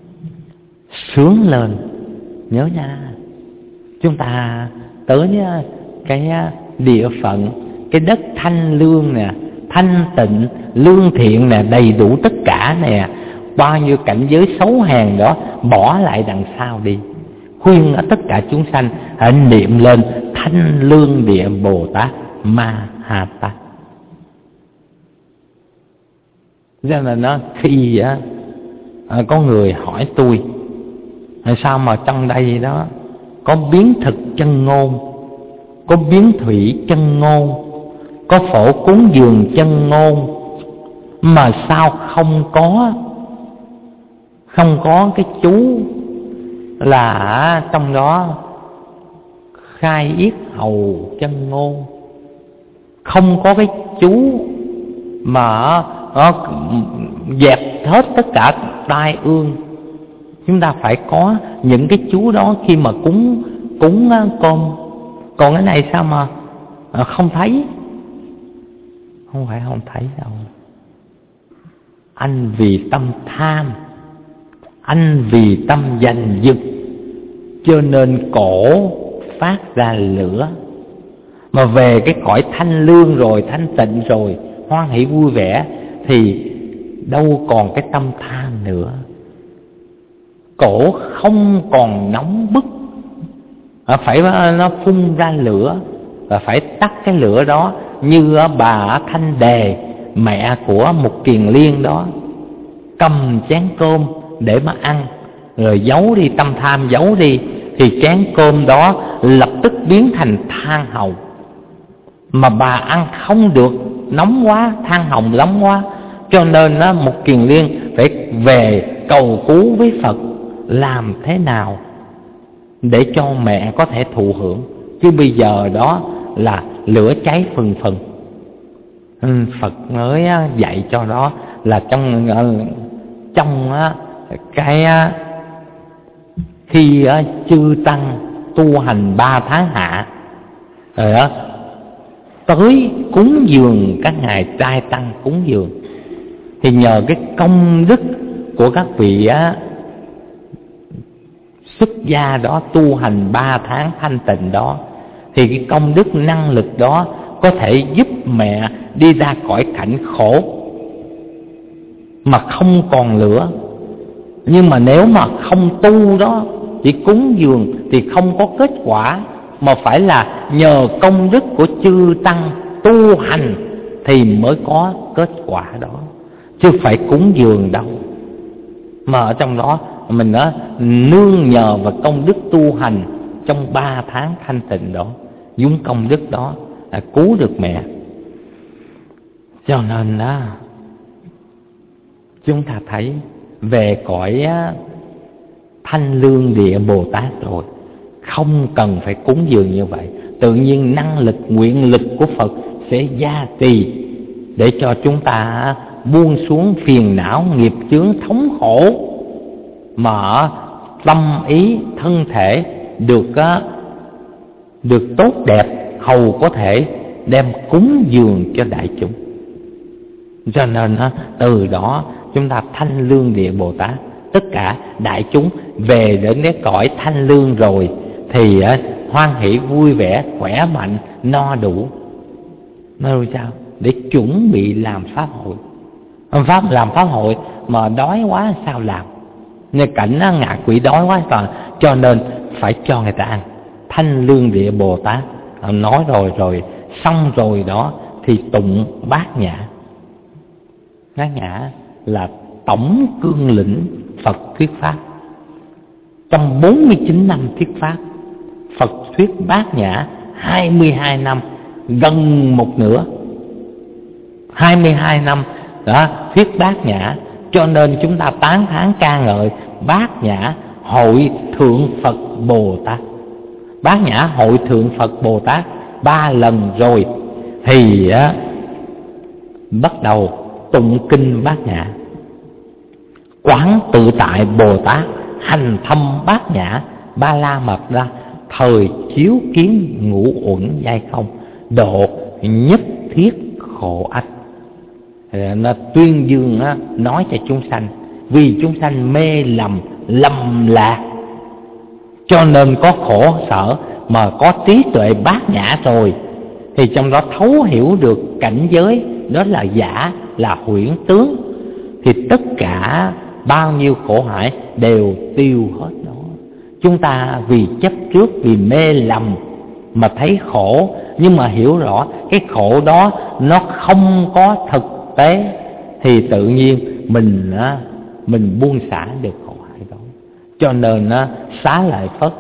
Sướng lên, nhớ nha. Chúng ta tới cái địa phận, cái đất thanh lương nè, thanh tịnh, lương thiện nè, đầy đủ tất cả nè. Bao nhiêu cảnh giới xấu hèn đó bỏ lại đằng sau đi. Khuyên ở tất cả chúng sanh hãy niệm lên Thanh Lương Địa Bồ Tát Ma Ha Tát. Cho nên nó khi có người hỏi tôi sao mà trong đây đó có biến thực chân ngôn, có biến thủy chân ngôn, có phổ cúng dường chân ngôn, mà sao không có cái chú là trong đó khai yết hầu chân ngôn, không có cái chú mà nó dẹp hết tất cả tai ương. Chúng ta phải có những cái chú đó khi mà cúng cơm. Còn cái này sao mà không thấy? Không phải không thấy đâu. Anh vì tâm tham, anh vì tâm giành giật, cho nên cổ phát ra lửa. Mà về cái cõi thanh lương rồi, thanh tịnh rồi, hoan hỷ vui vẻ, thì đâu còn cái tâm tham nữa. Cổ không còn nóng bức, phải nó phun ra lửa và phải tắt cái lửa đó. Như bà Thanh Đề, mẹ của Mục Kiền Liên đó, cầm chén cơm để mà ăn, rồi giấu đi, tâm tham giấu đi, thì chén cơm đó lập tức biến thành than hồng. Mà bà ăn không được, nóng quá, than hồng nóng quá, cho nên Mục Kiền Liên phải về cầu cứu với Phật làm thế nào để cho mẹ có thể thụ hưởng. Chứ bây giờ đó là lửa cháy phừng phừng. Phật mới dạy cho đó là trong cái khi chư tăng tu hành 3 tháng hạ rồi đó, tới cúng dường các ngài trai tăng cúng dường, thì nhờ cái công đức của các vị xuất gia đó tu hành 3 tháng thanh tịnh đó, thì cái công đức năng lực đó có thể giúp mẹ đi ra khỏi cảnh khổ mà không còn lửa. Nhưng mà nếu mà không tu đó, chỉ cúng dường thì không có kết quả, mà phải là nhờ công đức của chư tăng tu hành thì mới có kết quả đó, chứ phải cúng dường đâu. Mà ở trong đó mình nương nhờ vào công đức tu hành trong 3 tháng thanh tịnh đó, dùng công đức đó là cứu được mẹ. Cho nên đó chúng ta thấy về cõi Thanh Lương Địa Bồ Tát rồi, không cần phải cúng dường như vậy. Tự nhiên năng lực, nguyện lực của Phật sẽ gia trì để cho chúng ta buông xuống phiền não, nghiệp chướng, thống khổ, mà tâm ý thân thể được tốt đẹp, hầu có thể đem cúng dường cho đại chúng. Cho nên từ đó chúng ta Thanh Lương Địa Bồ Tát, tất cả đại chúng về đến cái cõi thanh lương rồi thì hoan hỷ vui vẻ, khỏe mạnh, no đủ. Nói sao? Để chuẩn bị làm pháp hội. Làm pháp hội mà đói quá sao làm? Như cảnh ngạ quỷ đói quá toàn, cho nên phải cho người ta ăn. Thanh Lương Địa Bồ Tát nói rồi xong rồi đó thì tụng Bát Nhã. Bát Nhã là tổng cương lĩnh Phật thuyết pháp. Trong 49 năm thuyết pháp, Phật thuyết Bát Nhã 22 năm, gần một nửa. 22 năm đó thuyết Bát Nhã, cho nên chúng ta tán thán ca ngợi Bát Nhã Hội Thượng Phật Bồ Tát. Bát Nhã Hội Thượng Phật Bồ Tát 3 lần rồi thì bắt đầu tụng kinh Bát Nhã. Quán tự tại Bồ Tát hành thâm Bát Nhã Ba La Mật Đa, thời chiếu kiến ngũ uẩn giai không, độ nhất thiết khổ ách. Nó tuyên dương nói cho chúng sanh, vì chúng sanh mê lầm lạc, cho nên có khổ sở. Mà có trí tuệ Bát Nhã rồi thì trong đó thấu hiểu được cảnh giới đó là giả, là huyễn tướng, thì tất cả bao nhiêu khổ hại đều tiêu hết đó. Chúng ta vì chấp trước, vì mê lầm mà thấy khổ, nhưng mà hiểu rõ cái khổ đó nó không có thực tế, thì tự nhiên mình buông xả được khổ hại đó. Cho nên Xá Lợi Phất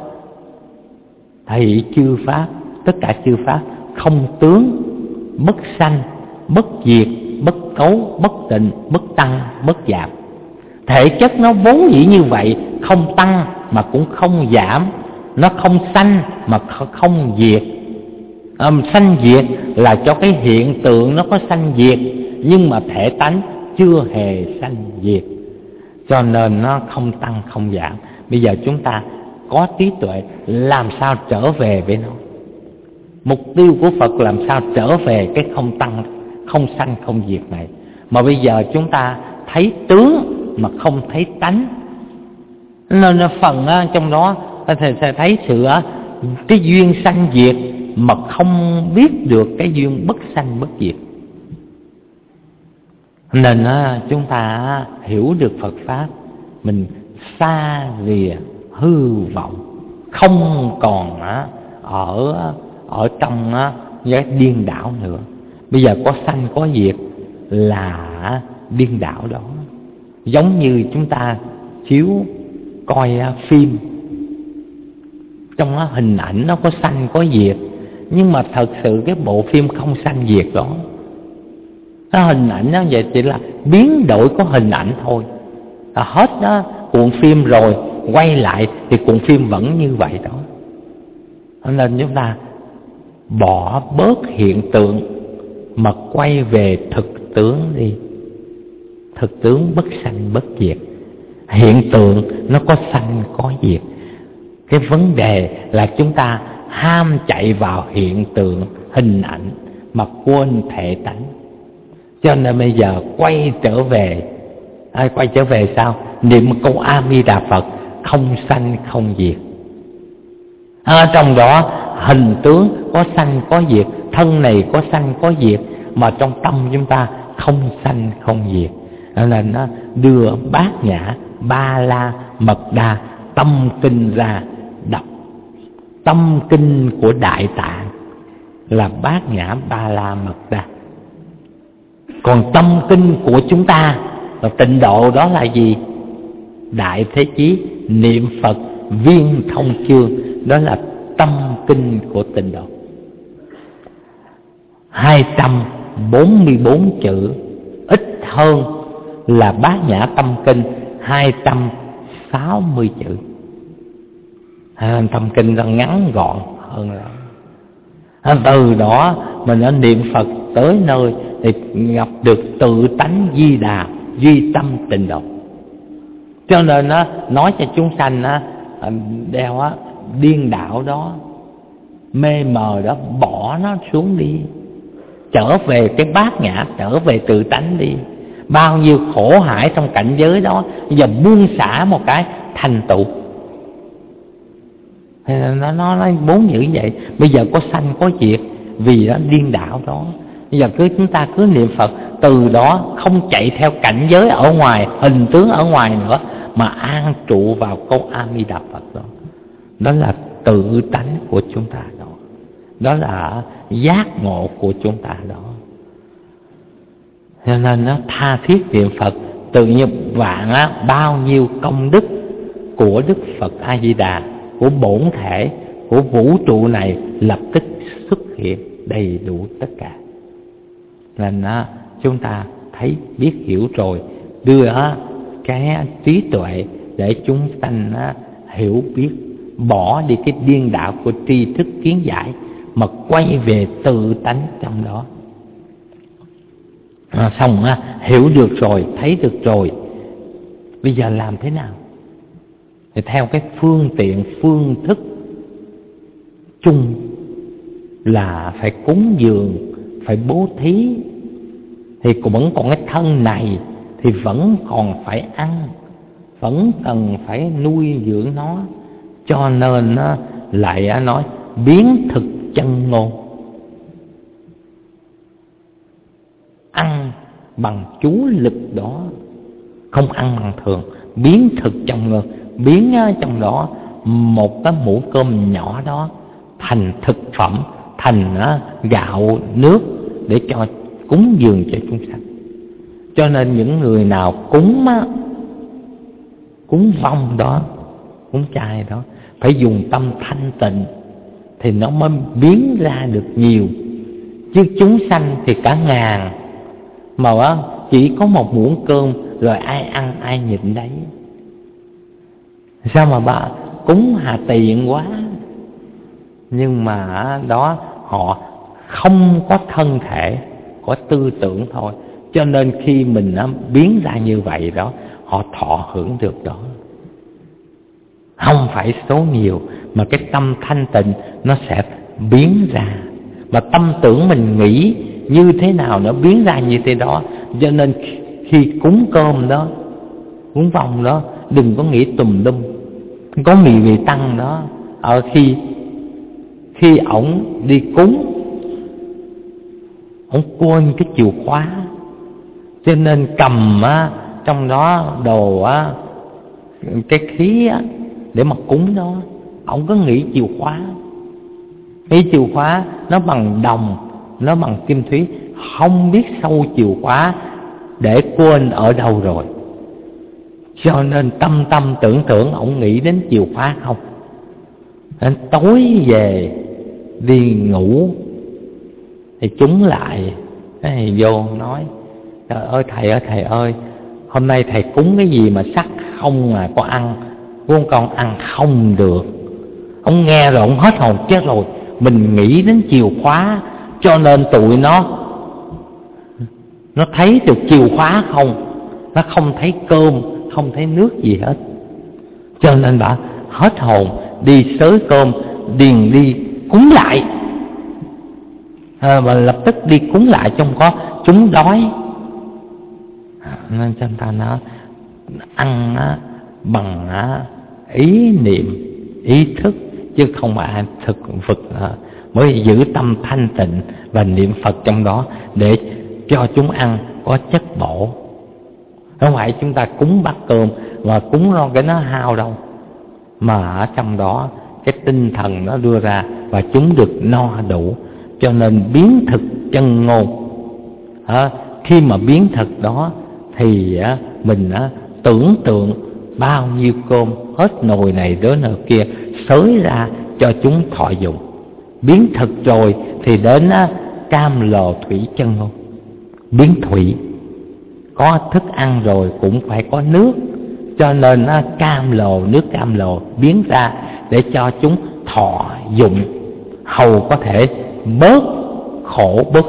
thị chư pháp, tất cả chư pháp không tướng, bất sanh, bất diệt, bất cấu, bất tịnh, bất tăng, bất giảm. Thể chất nó vốn dĩ như vậy, không tăng mà cũng không giảm, nó không sanh mà không diệt. Sanh diệt là cho cái hiện tượng nó có sanh diệt, nhưng mà thể tánh chưa hề sanh diệt, cho nên nó không tăng không giảm. Bây giờ chúng ta có trí tuệ làm sao trở về với nó. Mục tiêu của Phật làm sao trở về cái không tăng, không sanh, không diệt này. Mà bây giờ chúng ta thấy tướng mà không thấy tánh, nên phần trong đó sẽ thấy sự cái duyên sanh diệt mà không biết được cái duyên bất sanh bất diệt. Nên chúng ta hiểu được Phật pháp, mình xa rìa hư vọng, không còn ở trong cái điên đảo nữa. Bây giờ có sanh có diệt là điên đảo đó. Giống như chúng ta chiếu coi phim, trong hình ảnh nó có sanh có diệt, nhưng mà thật sự cái bộ phim không sanh diệt đó. Cái hình ảnh nó vậy chỉ là biến đổi có hình ảnh thôi. Hết cuộn phim rồi quay lại thì cuộn phim vẫn như vậy đó. Nên chúng ta bỏ bớt hiện tượng mà quay về thực tướng đi. Thực tướng bất sanh bất diệt. Hiện tượng nó có sanh có diệt. Cái vấn đề là chúng ta ham chạy vào hiện tượng, hình ảnh mà quên thể tánh. Cho nên bây giờ quay trở về. Quay trở về sao? Niệm câu A Di Đà Phật, không sanh không diệt. Trong đó hình tướng có sanh có diệt, thân này có sanh có diệt, mà trong tâm chúng ta không sanh không diệt. Nên nó đưa Bát Nhã Ba La Mật Đa tâm kinh ra đọc. Tâm kinh của Đại Tạng là Bát Nhã Ba La Mật Đa. Còn tâm kinh của chúng ta là Tịnh Độ, đó là gì? Đại Thế Chí Niệm Phật Viên Thông Chương, đó là tâm kinh của Tịnh Độ. 244 chữ, ít hơn là Bát Nhã Tâm Kinh 260 chữ. Tâm kinh nó ngắn gọn hơn đó. Từ đó mình đã niệm Phật tới nơi thì gặp được tự tánh Di Đà, duy tâm Tịnh Độ. Cho nên nói cho chúng sanh đeo điên đảo đó, mê mờ đó, bỏ nó xuống đi, trở về cái bát nhã, trở về tự tánh đi. Bao nhiêu khổ hải trong cảnh giới đó, giờ buông xả một cái thành tựu. Nó muốn như vậy. Bây giờ có sanh có diệt vì nó điên đảo đó. Bây giờ chúng ta cứ niệm Phật, từ đó không chạy theo cảnh giới ở ngoài, hình tướng ở ngoài nữa, mà an trụ vào câu A Di Đà Phật đó. Đó là tự tánh của chúng ta đó. Đó là giác ngộ của chúng ta đó. Cho nên nó tha thiết niệm Phật, tự như vạn bao nhiêu công đức của Đức Phật A Di Đà, của bổn thể, của vũ trụ này lập tức xuất hiện đầy đủ tất cả. Nên chúng ta thấy biết hiểu rồi, đưa cái trí tuệ để chúng sanh hiểu biết, bỏ đi cái điên đạo của tri thức kiến giải, mà quay về tự tánh trong đó. Xong hiểu được rồi, thấy được rồi, bây giờ làm thế nào? Thì theo cái phương tiện, phương thức chung là phải cúng dường, phải bố thí. Thì cũng vẫn còn cái thân này thì vẫn còn phải ăn, vẫn cần phải nuôi dưỡng nó. Cho nên lại nói biến thực chân ngôn, ăn bằng chú lực đó, không ăn bằng thường. Biến thực trong ngôn, biến trong đó một cái muỗng cơm nhỏ đó thành thực phẩm, thành gạo nước để cho cúng dường cho chúng sanh. Cho nên những người nào cúng vong đó, cúng chay đó, phải dùng tâm thanh tịnh thì nó mới biến ra được nhiều. Chứ chúng sanh thì cả ngàn, mà chỉ có một muỗng cơm rồi ai ăn ai nhịn đấy. Sao mà bà cúng hà tiện quá. Nhưng mà đó họ không có thân thể, có tư tưởng thôi. Cho nên khi mình biến ra như vậy đó, họ thọ hưởng được đó. Không phải số nhiều, mà cái tâm thanh tịnh nó sẽ biến ra. Mà tâm tưởng mình nghĩ như thế nào nó biến ra như thế đó. Cho nên khi cúng cơm đó, cúng vong đó, đừng có nghĩ tùm lum. Có vị tăng đó, khi ổng đi cúng, ổng quên cái chìa khóa, cho nên cầm trong đó đồ cái khí để mà cúng đó, ổng có nghĩ chìa khóa. Cái chìa khóa nó bằng đồng, nó bằng kim thúy, không biết sâu chìa khóa để quên ở đâu rồi. Cho nên tâm tưởng ổng nghĩ đến chìa khóa không. Nên tối về đi ngủ thì chúng lại cái vô nói: trời ơi thầy ơi, hôm nay thầy cúng cái gì mà sắc không mà có ăn, con ăn không được. Ông nghe rồi ông hết hồn, chết rồi, mình nghĩ đến chìa khóa cho nên tụi nó thấy được chìa khóa không, nó không thấy cơm, không thấy nước gì hết. Cho nên bà hết hồn đi xới cơm, điền đi cúng lại, và lập tức đi cúng lại trong có chúng đói. Nên cho người ta nói ăn bằng ý niệm, ý thức, chứ không phải thực vật, mới giữ tâm thanh tịnh và niệm Phật trong đó để cho chúng ăn có chất bổ. Không phải chúng ta cúng bát cơm mà cúng nó cái nó hao đâu, mà ở trong đó cái tinh thần nó đưa ra và chúng được no đủ. Cho nên biến thực chân ngôn. Khi mà biến thực đó thì mình tưởng tượng bao nhiêu cơm hết nồi này đến nồi kia xới ra cho chúng thọ dụng. Biến thực rồi thì đến cam lồ thủy chân ngôn. Biến thủy, có thức ăn rồi cũng phải có nước, cho nên cam lồ, nước cam lồ biến ra để cho chúng thọ dụng, hầu có thể bớt khổ, bớt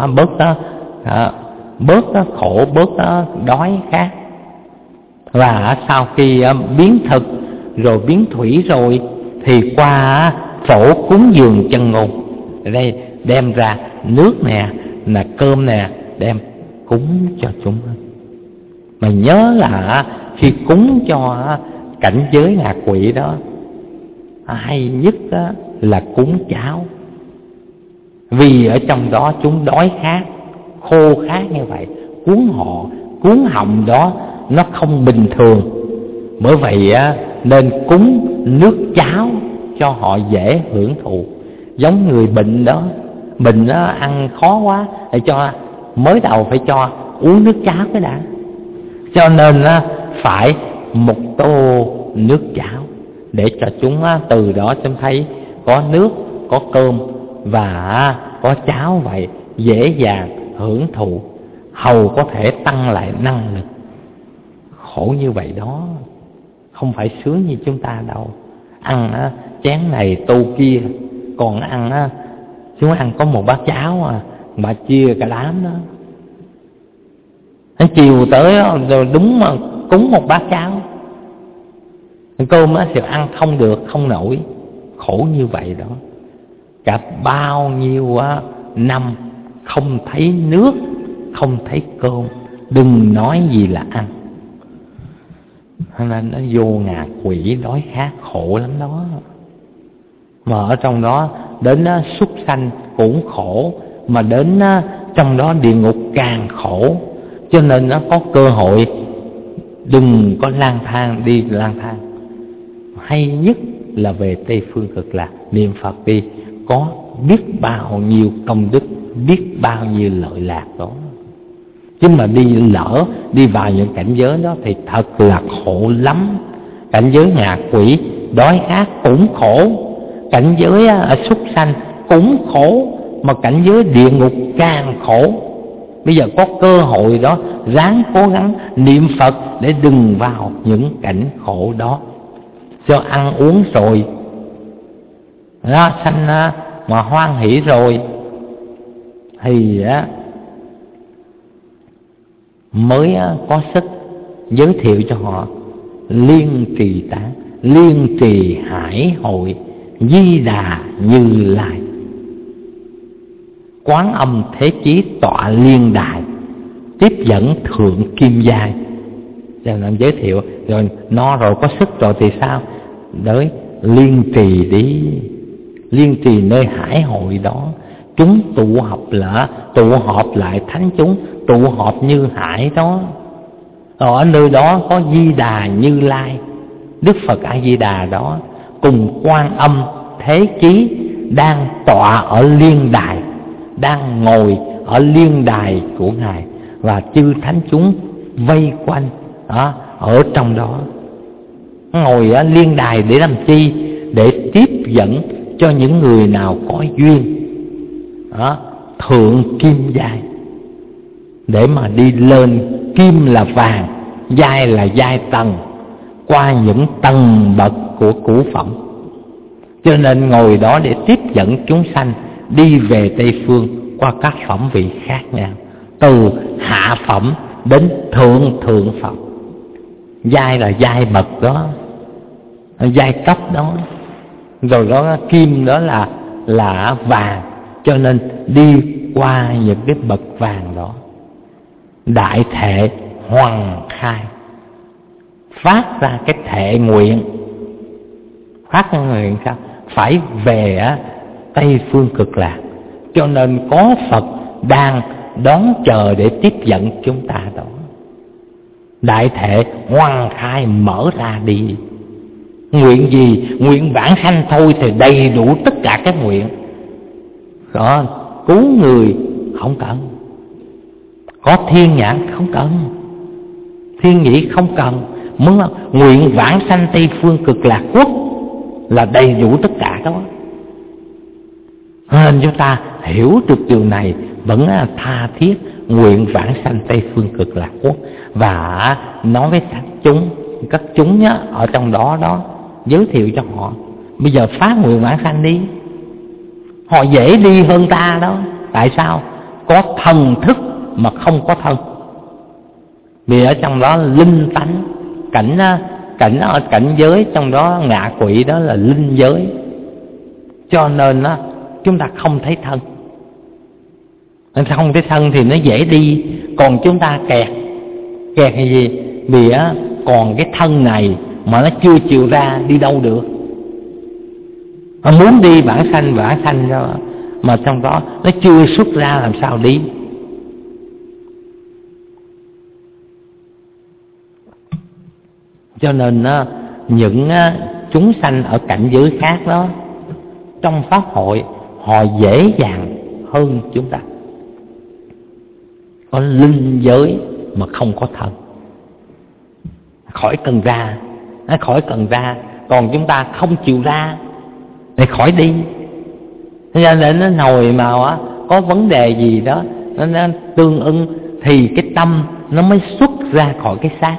khổ, bớt đói khát. Và sau khi biến thực rồi biến thủy rồi thì qua phổ cúng dường chân ngôn, đây đem ra nước nè, là cơm nè, đem cúng cho chúng. Mà nhớ là khi cúng cho cảnh giới ngạ quỷ đó, hay nhất là cúng cháo. Vì ở trong đó chúng đói khát, khô khát như vậy, cuốn họng đó nó không bình thường. Bởi vậy nên cúng nước cháo cho họ dễ hưởng thụ. Giống người bệnh đó, bệnh đó ăn khó quá, để cho mới đầu phải cho uống nước cháo cái đã. Cho nên phải một tô nước cháo để cho chúng từ đó chúng thấy có nước, có cơm và có cháo, vậy dễ dàng hưởng thụ, hầu có thể tăng lại năng lực. Khổ như vậy đó, không phải sướng như chúng ta đâu. Ăn chén này tô kia, còn ăn chúng ăn có một bát cháo mà chia cả đám đó. Chiều tới rồi đúng mà cúng một bát cháo, cơm thì ăn không được, không nổi. Khổ như vậy đó. Cả bao nhiêu năm không thấy nước, không thấy cơm, đừng nói gì là ăn. Nên nó vô ngạ quỷ đói khát khổ lắm đó. Mà ở trong đó đến súc sanh cũng khổ, mà đến trong đó địa ngục càng khổ. Cho nên nó có cơ hội đừng có lang thang, đi lang thang. Hay nhất là về Tây Phương Cực Lạc niệm Phật đi, có biết bao nhiêu công đức, biết bao nhiêu lợi lạc đó. Chứ mà đi lỡ đi vào những cảnh giới đó thì thật là khổ lắm. Cảnh giới ngạ quỷ đói khát cũng khổ, cảnh giới súc sanh cũng khổ, mà cảnh giới địa ngục càng khổ. Bây giờ có cơ hội đó, ráng cố gắng niệm Phật để đừng vào những cảnh khổ đó. Cho ăn uống rồi đó, sanh mà hoan hỷ rồi thì mới có sức giới thiệu cho họ liên trì tán, liên trì hải hội, Di Đà Như Lai, Quán Âm Thế Chí tọa liên đài, tiếp dẫn thượng kim giai. Cho nên giới thiệu rồi, no rồi có sức rồi thì sao? Đấy, liên trì đi, liên trì nơi hải hội đó, chúng tụ họp lại thánh chúng, tụ họp như hải đó. Ở nơi đó có Di Đà Như Lai, Đức Phật A Di Đà đó, cùng Quan Âm Thế Chí đang tọa ở liên đài, đang ngồi ở liên đài của Ngài, và chư thánh chúng vây quanh đó, ở trong đó. Ngồi ở liên đài để làm chi? Để tiếp dẫn cho những người nào có duyên đó, thượng kim giai, để mà đi lên. Kim là vàng, giai là giai tầng, qua những tầng bậc của cửu phẩm. Cho nên ngồi đó để tiếp dẫn chúng sanh đi về Tây Phương qua các phẩm vị khác nhau, từ hạ phẩm đến thượng phẩm. Giai là giai bậc đó, giai cấp đó. Rồi đó kim đó là vàng, cho nên đi qua những cái bậc vàng đó. Đại thệ hoàng khai, phát ra cái thệ nguyện. Phát ra nguyện sao? Phải về Tây Phương Cực Lạc. Cho nên có Phật đang đón chờ để tiếp dẫn chúng ta đó. Đại thệ hoàng khai, mở ra đi. Nguyện gì? Nguyện vãng sanh thôi thì đầy đủ tất cả các nguyện đó. Cứu người không cần, có thiên nhãn không cần, thiên nhĩ không cần, muốn nguyện vãng sanh Tây Phương Cực Lạc Quốc là đầy đủ tất cả đó. Nên chúng ta hiểu được điều này vẫn tha thiết nguyện vãng sanh Tây Phương Cực Lạc Quốc, và nói với các chúng nhá, ở trong đó giới thiệu cho họ. Bây giờ phát nguyện vãng sanh đi, họ dễ đi hơn ta đó. Tại sao? Có thần thức mà không có thân. Vì ở trong đó linh tánh, cảnh ở cảnh giới trong đó, ngạ quỷ đó là linh giới. Cho nên chúng ta không thấy thân. Không thấy thân thì nó dễ đi. Còn chúng ta kẹt hay gì? Vì còn cái thân này mà nó chưa chịu ra, đi đâu được. Nó muốn đi vãng sanh đó, mà trong đó nó chưa xuất ra, làm sao đi? Cho nên những chúng sanh ở cảnh giới khác đó, trong pháp hội họ dễ dàng hơn chúng ta. Có linh giới mà không có thân, khỏi cần ra. Còn chúng ta không chịu ra để khỏi đi. Cho nên nó ngồi mà có vấn đề gì đó nó tương ưng thì cái tâm nó mới xuất ra khỏi cái xác.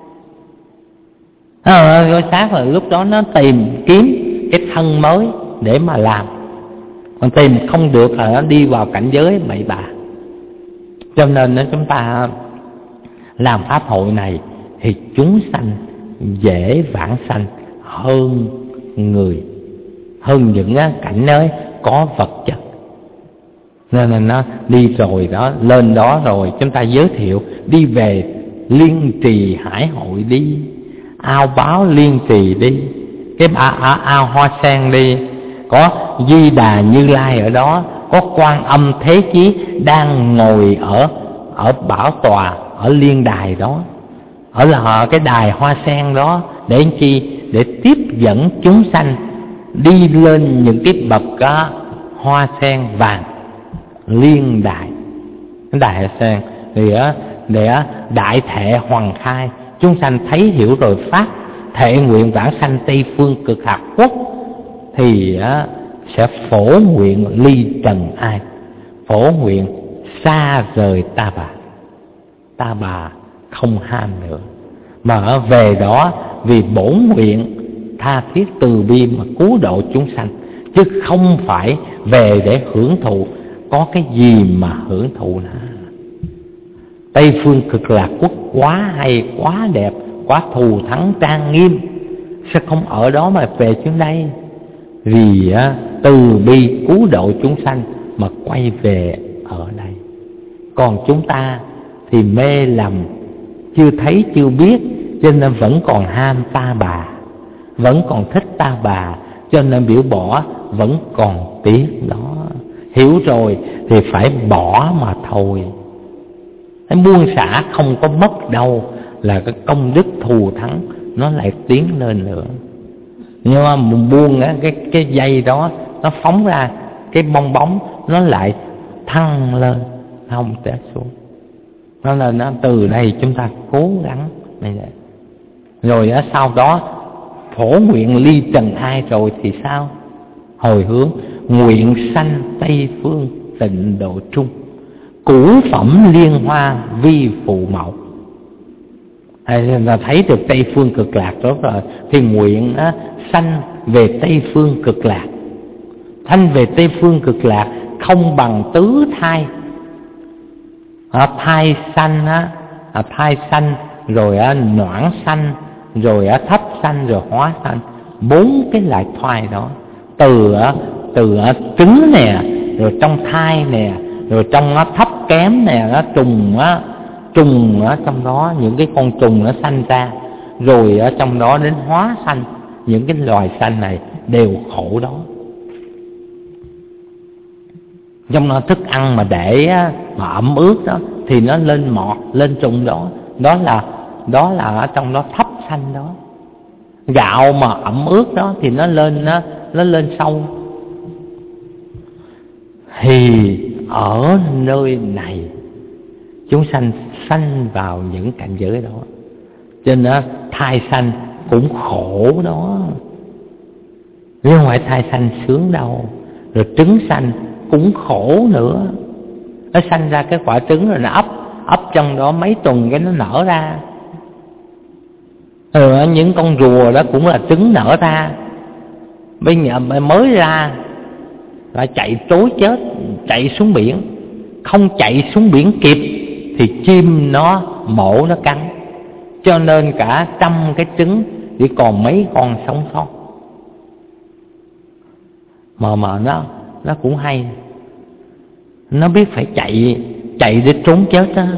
Cái xác là lúc đó nó tìm kiếm cái thân mới để mà làm. Còn tìm không được là nó đi vào cảnh giới bậy bạ. Cho nên chúng ta làm pháp hội này thì chúng sanh dễ vãng sanh hơn người, hơn những cảnh giới có vật chất. Nên là nó đi rồi đó, lên đó rồi chúng ta giới thiệu đi về Liên Trì Hải Hội đi, ao báo Liên Trì đi, cái ao Hoa Sen đi, có Di Đà Như Lai ở đó, có Quan Âm Thế Chí đang ngồi ở bảo tòa ở liên đài đó, ở là cái đài Hoa Sen đó, để làm chi? Để tiếp dẫn chúng sanh đi lên những cái bậc hoa sen vàng liên đài. Cái đài Hoa Sen thì để đại thệ hoàng khai, chúng sanh thấy hiểu rồi phát thệ nguyện vãng sanh Tây Phương Cực Lạc Quốc, thì sẽ phổ nguyện ly trần ai, phổ nguyện xa rời ta bà không ham nữa, mà về đó vì bổn nguyện tha thiết từ bi mà cứu độ chúng sanh, chứ không phải về để hưởng thụ. Có cái gì mà hưởng thụ nữa? Tây Phương Cực Lạc Quốc quá hay, quá đẹp, quá thù thắng trang nghiêm, sao không ở đó mà về xuống đây? Vì từ bi cứu độ chúng sanh mà quay về ở đây. Còn chúng ta thì mê lầm, chưa thấy chưa biết, cho nên vẫn còn ham ta bà, vẫn còn thích ta bà, cho nên biểu bỏ vẫn còn tiếc đó. Hiểu rồi thì phải bỏ mà thôi. Cái buông xả không có mất đâu, là cái công đức thù thắng nó lại tiến lên nữa. Nhưng mà buông cái dây đó nó phóng ra cái bong bóng, nó lại thăng lên, không té xuống. Đó là nó từ đây chúng ta cố gắng này vậy. Rồi sau đó phổ nguyện ly trần ai rồi thì sao? Hồi hướng nguyện sanh Tây phương tịnh độ trung, cũ phẩm liên hoa vi phụ mẫu. Là thấy được Tây phương cực lạc đó rồi, thì nguyện sanh về Tây phương cực lạc. Sanh về Tây phương cực lạc không bằng tứ thai. Thai sanh thai sanh, rồi noãn sanh, rồi thấp sanh, rồi hóa sanh. 4 cái loại thoại đó, từ trứng nè, rồi trong thai nè, rồi trong thấp kém nè, nó trùng trong đó, những cái con trùng nó sanh ra, rồi ở trong đó đến hóa sanh. Những cái loài sanh này đều khổ đó. Trong nó thức ăn mà để mà ẩm ướt đó thì nó lên mọt, lên trùng đó. Đó là ở trong đó thấp sanh đó. Gạo mà ẩm ướt đó thì nó lên sâu. Thì ở nơi này chúng sanh vào những cảnh giới đó, cho nên thai sanh cũng khổ đó, chứ không phải thai sanh sướng đâu. Rồi trứng sanh cũng khổ nữa. Nó sanh ra cái quả trứng rồi nó ấp trong đó mấy tuần cái nó nở ra. Rồi những con rùa đó cũng là trứng nở ra, bây giờ mới ra là chạy trối chết, chạy xuống biển. Không chạy xuống biển kịp thì chim nó mổ nó cắn, cho nên cả 100 cái trứng chỉ còn mấy con sống sót. Mà nó cũng hay, nó biết phải chạy để trốn chết đó.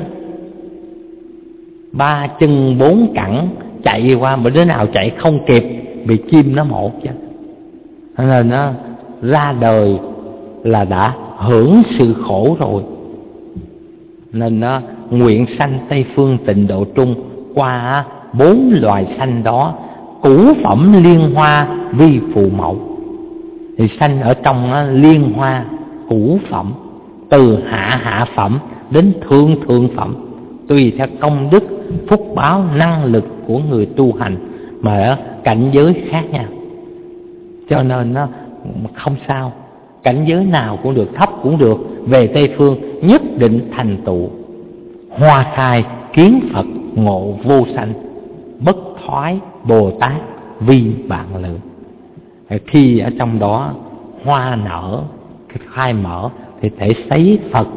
3 chân 4 cẳng chạy qua, mà đứa nào chạy không kịp bị chim nó mổ chết. Nên nó ra đời là đã hưởng sự khổ rồi. Nên nó nguyện sanh Tây phương tịnh độ trung qua 4 loài sanh đó, cũ phẩm liên hoa vi phụ mẫu. Thì sanh ở trong liên hoa cũ phẩm, từ hạ phẩm đến thượng phẩm, tùy theo công đức, phúc báo, năng lực của người tu hành mà ở cảnh giới khác nhau. Cho nên nó không sao, cảnh giới nào cũng được, thấp cũng được, về Tây phương nhất định thành tựu hoa khai kiến Phật, ngộ vô sanh, bất thoái Bồ Tát vi vạn lượng. Khi ở trong đó hoa nở, khai mở thì thể thấy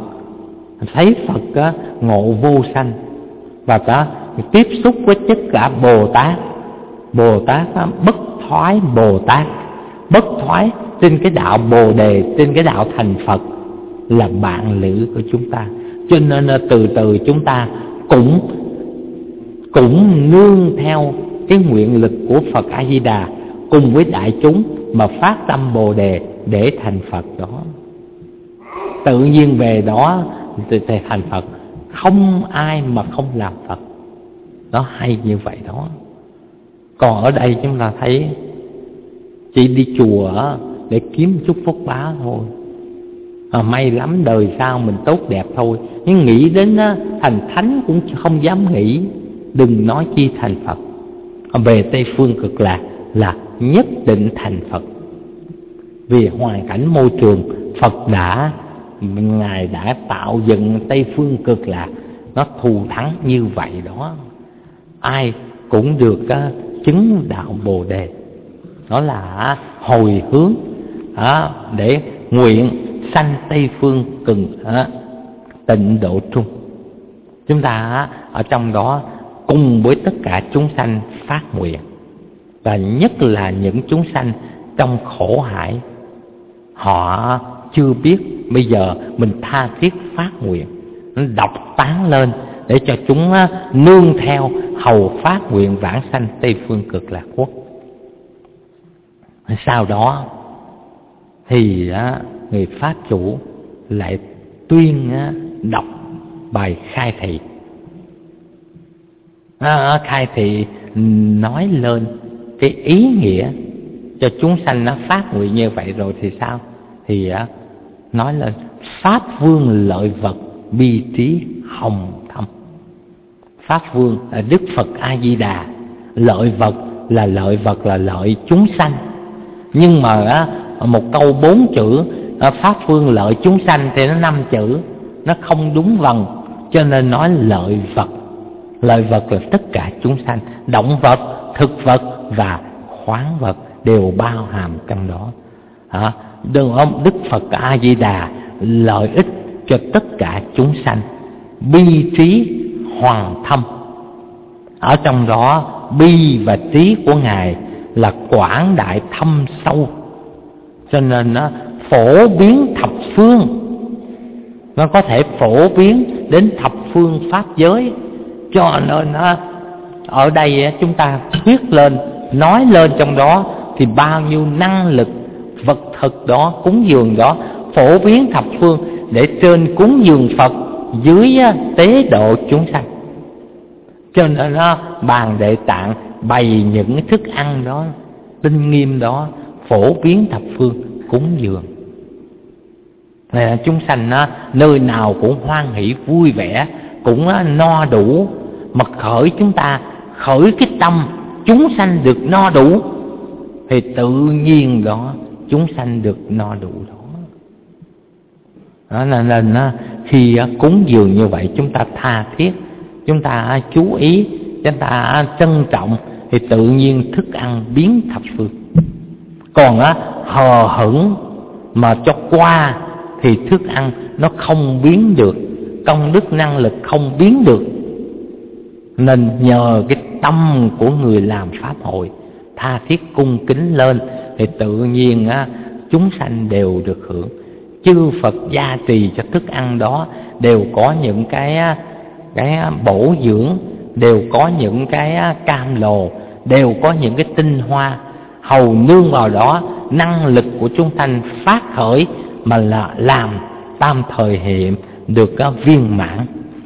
Phật ngộ vô sanh, và cả tiếp xúc với tất cả Bồ Tát bất thoái Bồ Tát, bất thoái trên cái đạo Bồ Đề, trên cái đạo thành Phật là bạn lữ của chúng ta. Cho nên từ từ chúng ta cũng nương theo cái nguyện lực của Phật A Di Đà cùng với đại chúng mà phát tâm Bồ Đề để thành Phật đó. Tự nhiên về đó thì thành Phật, không ai mà không làm Phật. Nó hay như vậy đó. Còn ở đây chúng ta thấy chỉ đi chùa để kiếm chút phúc báo thôi. May lắm đời sau mình tốt đẹp thôi, nhưng nghĩ đến thành thánh cũng không dám nghĩ, đừng nói chi thành Phật. Về Tây phương cực lạc là nhất định thành Phật. Vì hoàn cảnh môi trường, Ngài đã tạo dựng Tây phương cực lạc nó thù thắng như vậy đó. Ai cũng được chứng đạo Bồ Đề. Đó là hồi hướng để nguyện sanh Tây phương tịnh độ trung. Chúng ta ở trong đó cùng với tất cả chúng sanh phát nguyện, và nhất là những chúng sanh trong khổ hải, họ chưa biết, bây giờ mình tha thiết phát nguyện, đọc tán lên để cho chúng nương theo hầu phát nguyện vãng sanh Tây phương cực lạc quốc. Sau đó thì người pháp chủ lại tuyên đọc bài khai thị. Khai thị nói lên cái ý nghĩa cho chúng sanh nó phát nguyện như vậy rồi thì sao? Thì nói là Pháp Vương lợi vật bi trí hồng thâm. Pháp Vương là Đức Phật A Di Đà, lợi vật là lợi chúng sanh. Nhưng mà một câu 4 chữ Pháp Vương lợi chúng sanh thì nó 5 chữ, nó không đúng vần, cho nên nói lợi vật. Lợi vật là tất cả chúng sanh, động vật, thực vật và khoáng vật đều bao hàm trong đó. Đừng ông Đức Phật A Di Đà lợi ích cho tất cả chúng sanh, bi trí hoàn thâm. Ở trong đó bi và trí của Ngài là quảng đại thâm sâu, cho nên nó phổ biến thập phương, nó có thể phổ biến đến thập phương pháp giới. Cho nên ở đây chúng ta thuyết lên, nói lên trong đó thì bao nhiêu năng lực vật thực đó, cúng dường đó phổ biến thập phương, để trên cúng dường Phật, dưới tế độ chúng sanh. Cho nên bàn Địa Tạng bày những thức ăn đó, tinh nghiêm đó, phổ biến thập phương cúng dường. Chúng sanh nơi nào cũng hoan hỷ vui vẻ, cũng no đủ. Mà khởi chúng ta khởi cái tâm chúng sanh được no đủ thì tự nhiên đó chúng sanh được no đủ đó. Nên khi cúng dường như vậy, chúng ta tha thiết, chúng ta chú ý, chúng ta trân trọng, thì tự nhiên thức ăn biến thập phương. Còn hờ hững mà cho qua thì thức ăn nó không biến được, công đức năng lực không biến được. Nên nhờ cái tâm của người làm pháp hội tha thiết cung kính lên thì tự nhiên chúng sanh đều được hưởng. Chư Phật gia trì cho thức ăn đó đều có những cái bổ dưỡng, đều có những cái cam lồ, đều có những cái tinh hoa, hầu nương vào đó năng lực của chúng sanh phát khởi mà là làm tam thời hiện được viên mãn.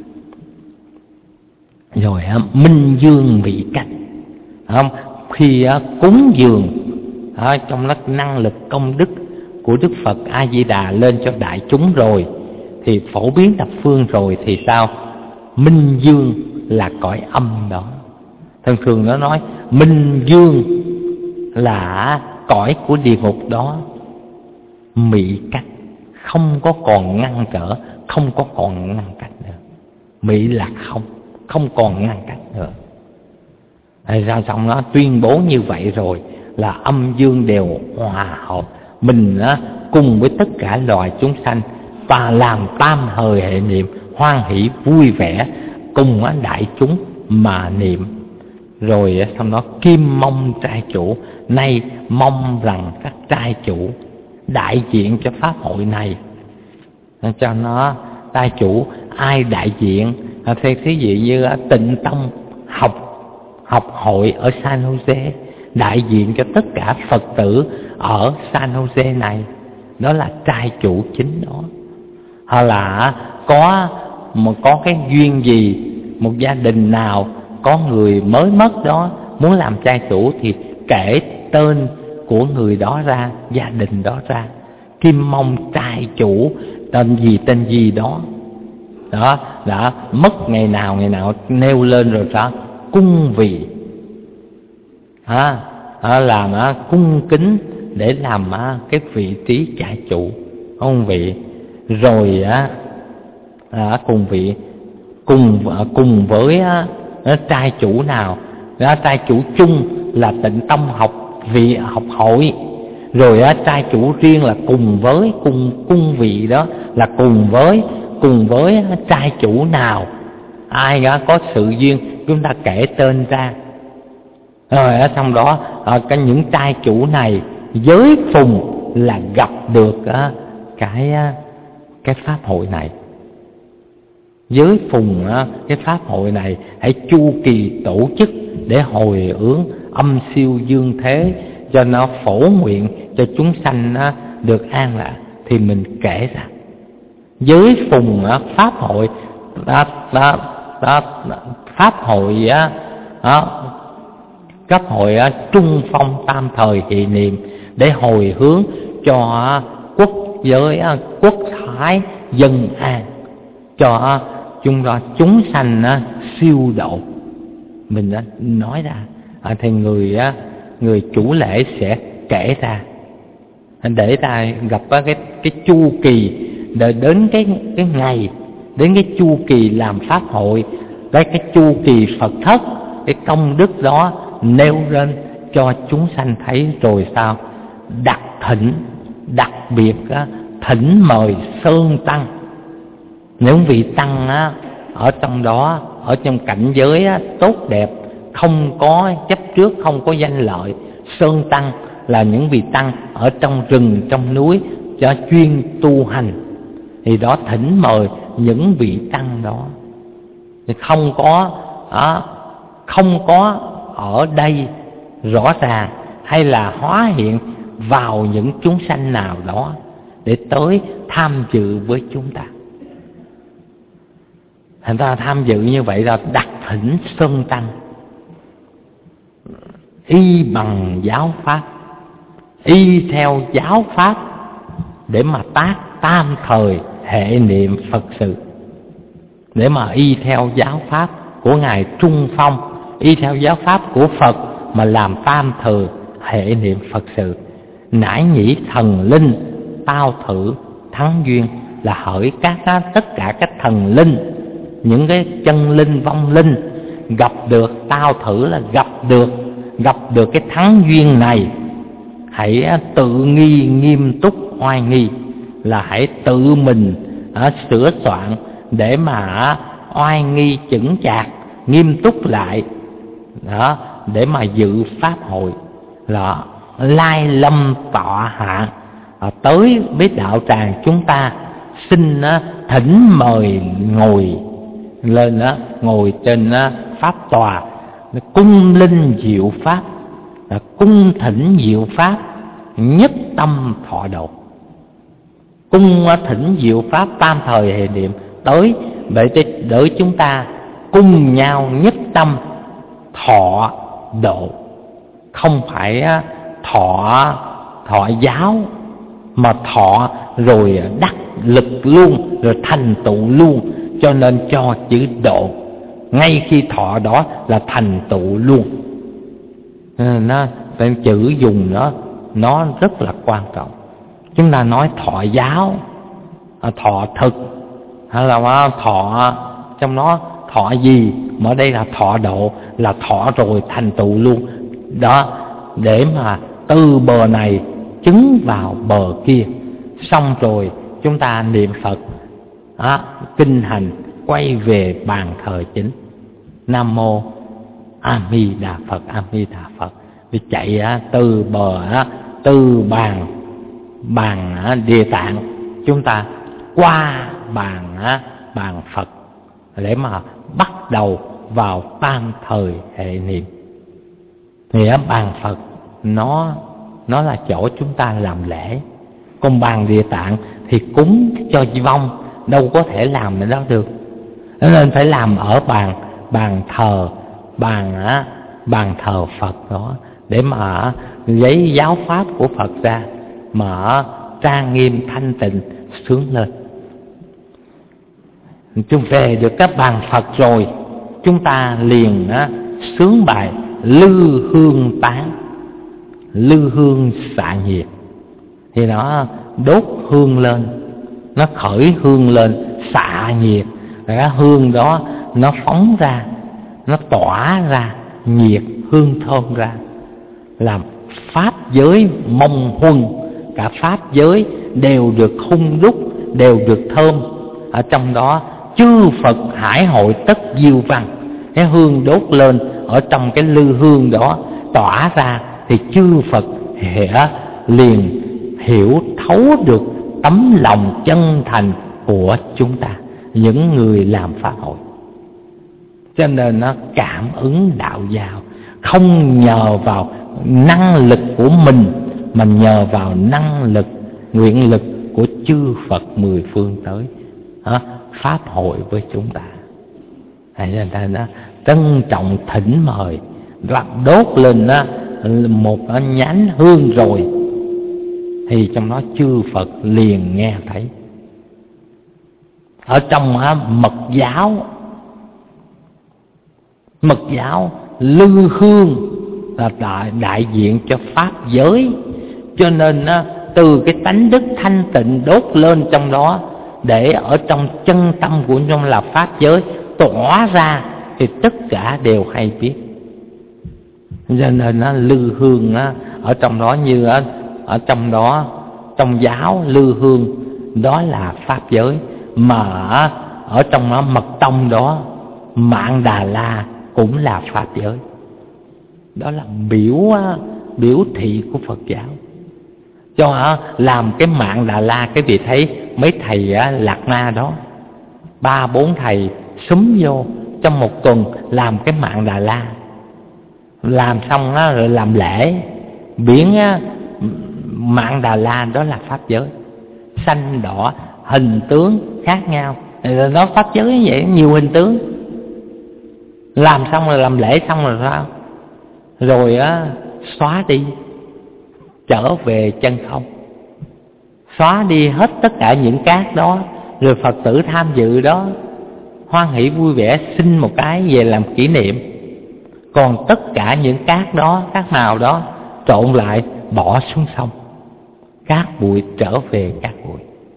Rồi minh dương vị cách, khi cúng dường trong đó năng lực công đức của Đức Phật A Di Đà lên cho đại chúng rồi, thì phổ biến thập phương rồi thì sao? Minh dương là cõi âm đó. Thường nó nói minh dương là cõi của địa ngục đó, mị cách, không có còn ngăn trở, không có còn ngăn cách nữa. Mị là không còn ngăn cách nữa. Ra xong nó tuyên bố như vậy rồi là âm dương đều hòa hợp, mình cùng với tất cả loài chúng sanh và làm tam thời hệ niệm, hoan hỷ vui vẻ cùng đại chúng mà niệm. Rồi xong đó kim mong trai chủ, nay mong rằng các trai chủ đại diện cho pháp hội này, cho nó trai chủ ai đại diện. Thí dụ như Tịnh Tông học hội ở San Jose đại diện cho tất cả Phật tử ở San Jose này, đó là trai chủ chính đó. Hoặc là có cái duyên gì, một gia đình nào có người mới mất đó muốn làm trai chủ thì kể tên của người đó ra, gia đình đó ra, kim mong trai chủ tên gì đó đó, đã mất ngày nào nêu lên rồi sao cung vị, làm cung kính để làm cái vị trí trại chủ ông vị. Rồi cùng với trai chủ nào, trai chủ chung là Tịnh Tông học hội, rồi trai chủ riêng là cùng với cung vị đó là cùng với trai chủ nào, ai có sự duyên chúng ta kể tên ra. Rồi xong đó những trai chủ này giới phùng là gặp được cái pháp hội này. Giới phùng cái pháp hội này hãy chu kỳ tổ chức để hồi hướng âm siêu dương thế, cho nó phổ nguyện cho chúng sanh được an lạc. Thì mình kể ra giới phùng pháp hội pháp hội cấp hội trung phong tam thời hệ niệm, để hồi hướng cho quốc giới quốc thái dân an, cho chúng sanh siêu độ. Mình đã nói ra thì người chủ lễ sẽ kể ra, để ta gặp cái chu kỳ, để đến cái ngày, đến cái chu kỳ làm pháp hội, cái chu kỳ Phật thất, cái công đức đó nêu lên cho chúng sanh thấy rồi sao? Đặc biệt thỉnh mời sơn tăng. Những vị tăng ở trong đó, ở trong cảnh giới tốt đẹp, không có chấp trước, không có danh lợi. Sơn tăng là những vị tăng ở trong rừng, trong núi cho chuyên tu hành, thì đó thỉnh mời những vị tăng đó. Thì không có ở đây rõ ràng, hay là hóa hiện vào những chúng sanh nào đó để tới tham dự với chúng ta. Thành ra tham dự như vậy là đặt thỉnh sơn tăng, y bằng giáo pháp, y theo giáo pháp để mà tác tam thời hệ niệm Phật sự, để mà y theo giáo pháp của Ngài Trung Phong, y theo giáo pháp của Phật mà làm tam thời hệ niệm Phật sự. Nãi nhĩ thần linh tao thử thắng duyên, là hỡi tất cả các thần linh, những cái chân linh vong linh gặp được tao thử, là gặp được cái thắng duyên này, hãy tự nghi nghiêm túc oai nghi, là hãy tự mình sửa soạn để mà oai nghi chững chạc, nghiêm túc lại đó, để mà dự pháp hội, là lai lâm tọa hạ tới với đạo tràng chúng ta. Xin thỉnh mời ngồi lên ngồi trên pháp tòa, cung linh diệu pháp, cung thỉnh diệu pháp, nhất tâm thọ độ. Cung thỉnh diệu pháp tam thời hệ niệm tới để chúng ta cùng nhau nhất tâm thọ độ. Không phải thọ giáo, mà thọ rồi đắc lực luôn, rồi thành tựu luôn. Cho nên cho chữ độ ngay khi thọ đó là thành tựu luôn. Cái chữ dùng nó rất là quan trọng. Chúng ta nói thọ giáo, thọ thực, hay là thọ trong nó thọ gì, mà ở đây là thọ độ, là thọ rồi thành tựu luôn đó, để mà từ bờ này chứng vào bờ kia. Xong rồi chúng ta niệm Phật kinh hành, quay về bàn thờ chính. Nam mô A Di Đà Phật, A Di Đà Phật. Đi chạy từ bờ từ bàn Địa Tạng, chúng ta qua bàn Phật để mà bắt đầu vào tam thời hệ niệm. Thì bàn Phật nó là chỗ chúng ta làm lễ, còn bàn Địa Tạng thì cúng cho vong, đâu có thể làm ở đó được, nên phải làm ở bàn thờ Phật đó, để mà lấy giáo pháp của Phật ra mà trang nghiêm thanh tịnh sướng lên. Chúng về được các bàn Phật rồi, chúng ta liền sướng bài lư hương tán, lư hương xạ nhiệt. Thì nó đốt hương lên, nó khởi hương lên, xạ nhiệt, cái hương đó nó phóng ra, nó tỏa ra nhiệt hương thơm ra, làm pháp giới mông huân, cả pháp giới đều được hung đúc, đều được thơm. Ở trong đó chư Phật hải hội tất diệu văn. Cái hương đốt lên ở trong cái lư hương đó tỏa ra, thì chư Phật liền hiểu thấu được tấm lòng chân thành của chúng ta, những người làm pháp hội. Cho nên nó cảm ứng đạo giáo, không nhờ vào năng lực của mình, mà nhờ vào năng lực, nguyện lực của chư Phật mười phương tới pháp hội với chúng ta. Nên ta trân trọng thỉnh mời Và đốt lên một nhánh hương rồi thì trong đó chư Phật liền nghe thấy. Ở trong mật giáo lư hương là đại diện cho pháp giới, cho nên từ cái tánh đức thanh tịnh đốt lên trong đó, để ở trong chân tâm của chúng là pháp giới tỏa ra thì tất cả đều hay biết. Cho nên lư hương ở trong đó, như ở trong đó trong giáo lư hương đó là pháp giới, mà ở trong đó mật tông đó Mạng Đà La cũng là pháp giới. Đó là biểu thị của Phật giáo. Cho làm cái Mạng Đà La, cái vị thấy mấy thầy Lạc Na đó 3-4 thầy xúm vô trong một tuần làm cái Mạng Đà La, làm xong rồi làm lễ biển Mạng Đà La, đó là pháp giới, xanh đỏ hình tướng khác nhau. Nó pháp giới như vậy, nhiều hình tướng. Làm xong rồi làm lễ xong rồi sao? Rồi xóa đi, trở về chân không, xóa đi hết tất cả những cát đó. Rồi Phật tử tham dự đó hoan hỷ vui vẻ xin một cái về làm kỷ niệm. Còn tất cả những cát đó, cát màu đó trộn lại bỏ xuống sông, cát bụi trở về cát bụi.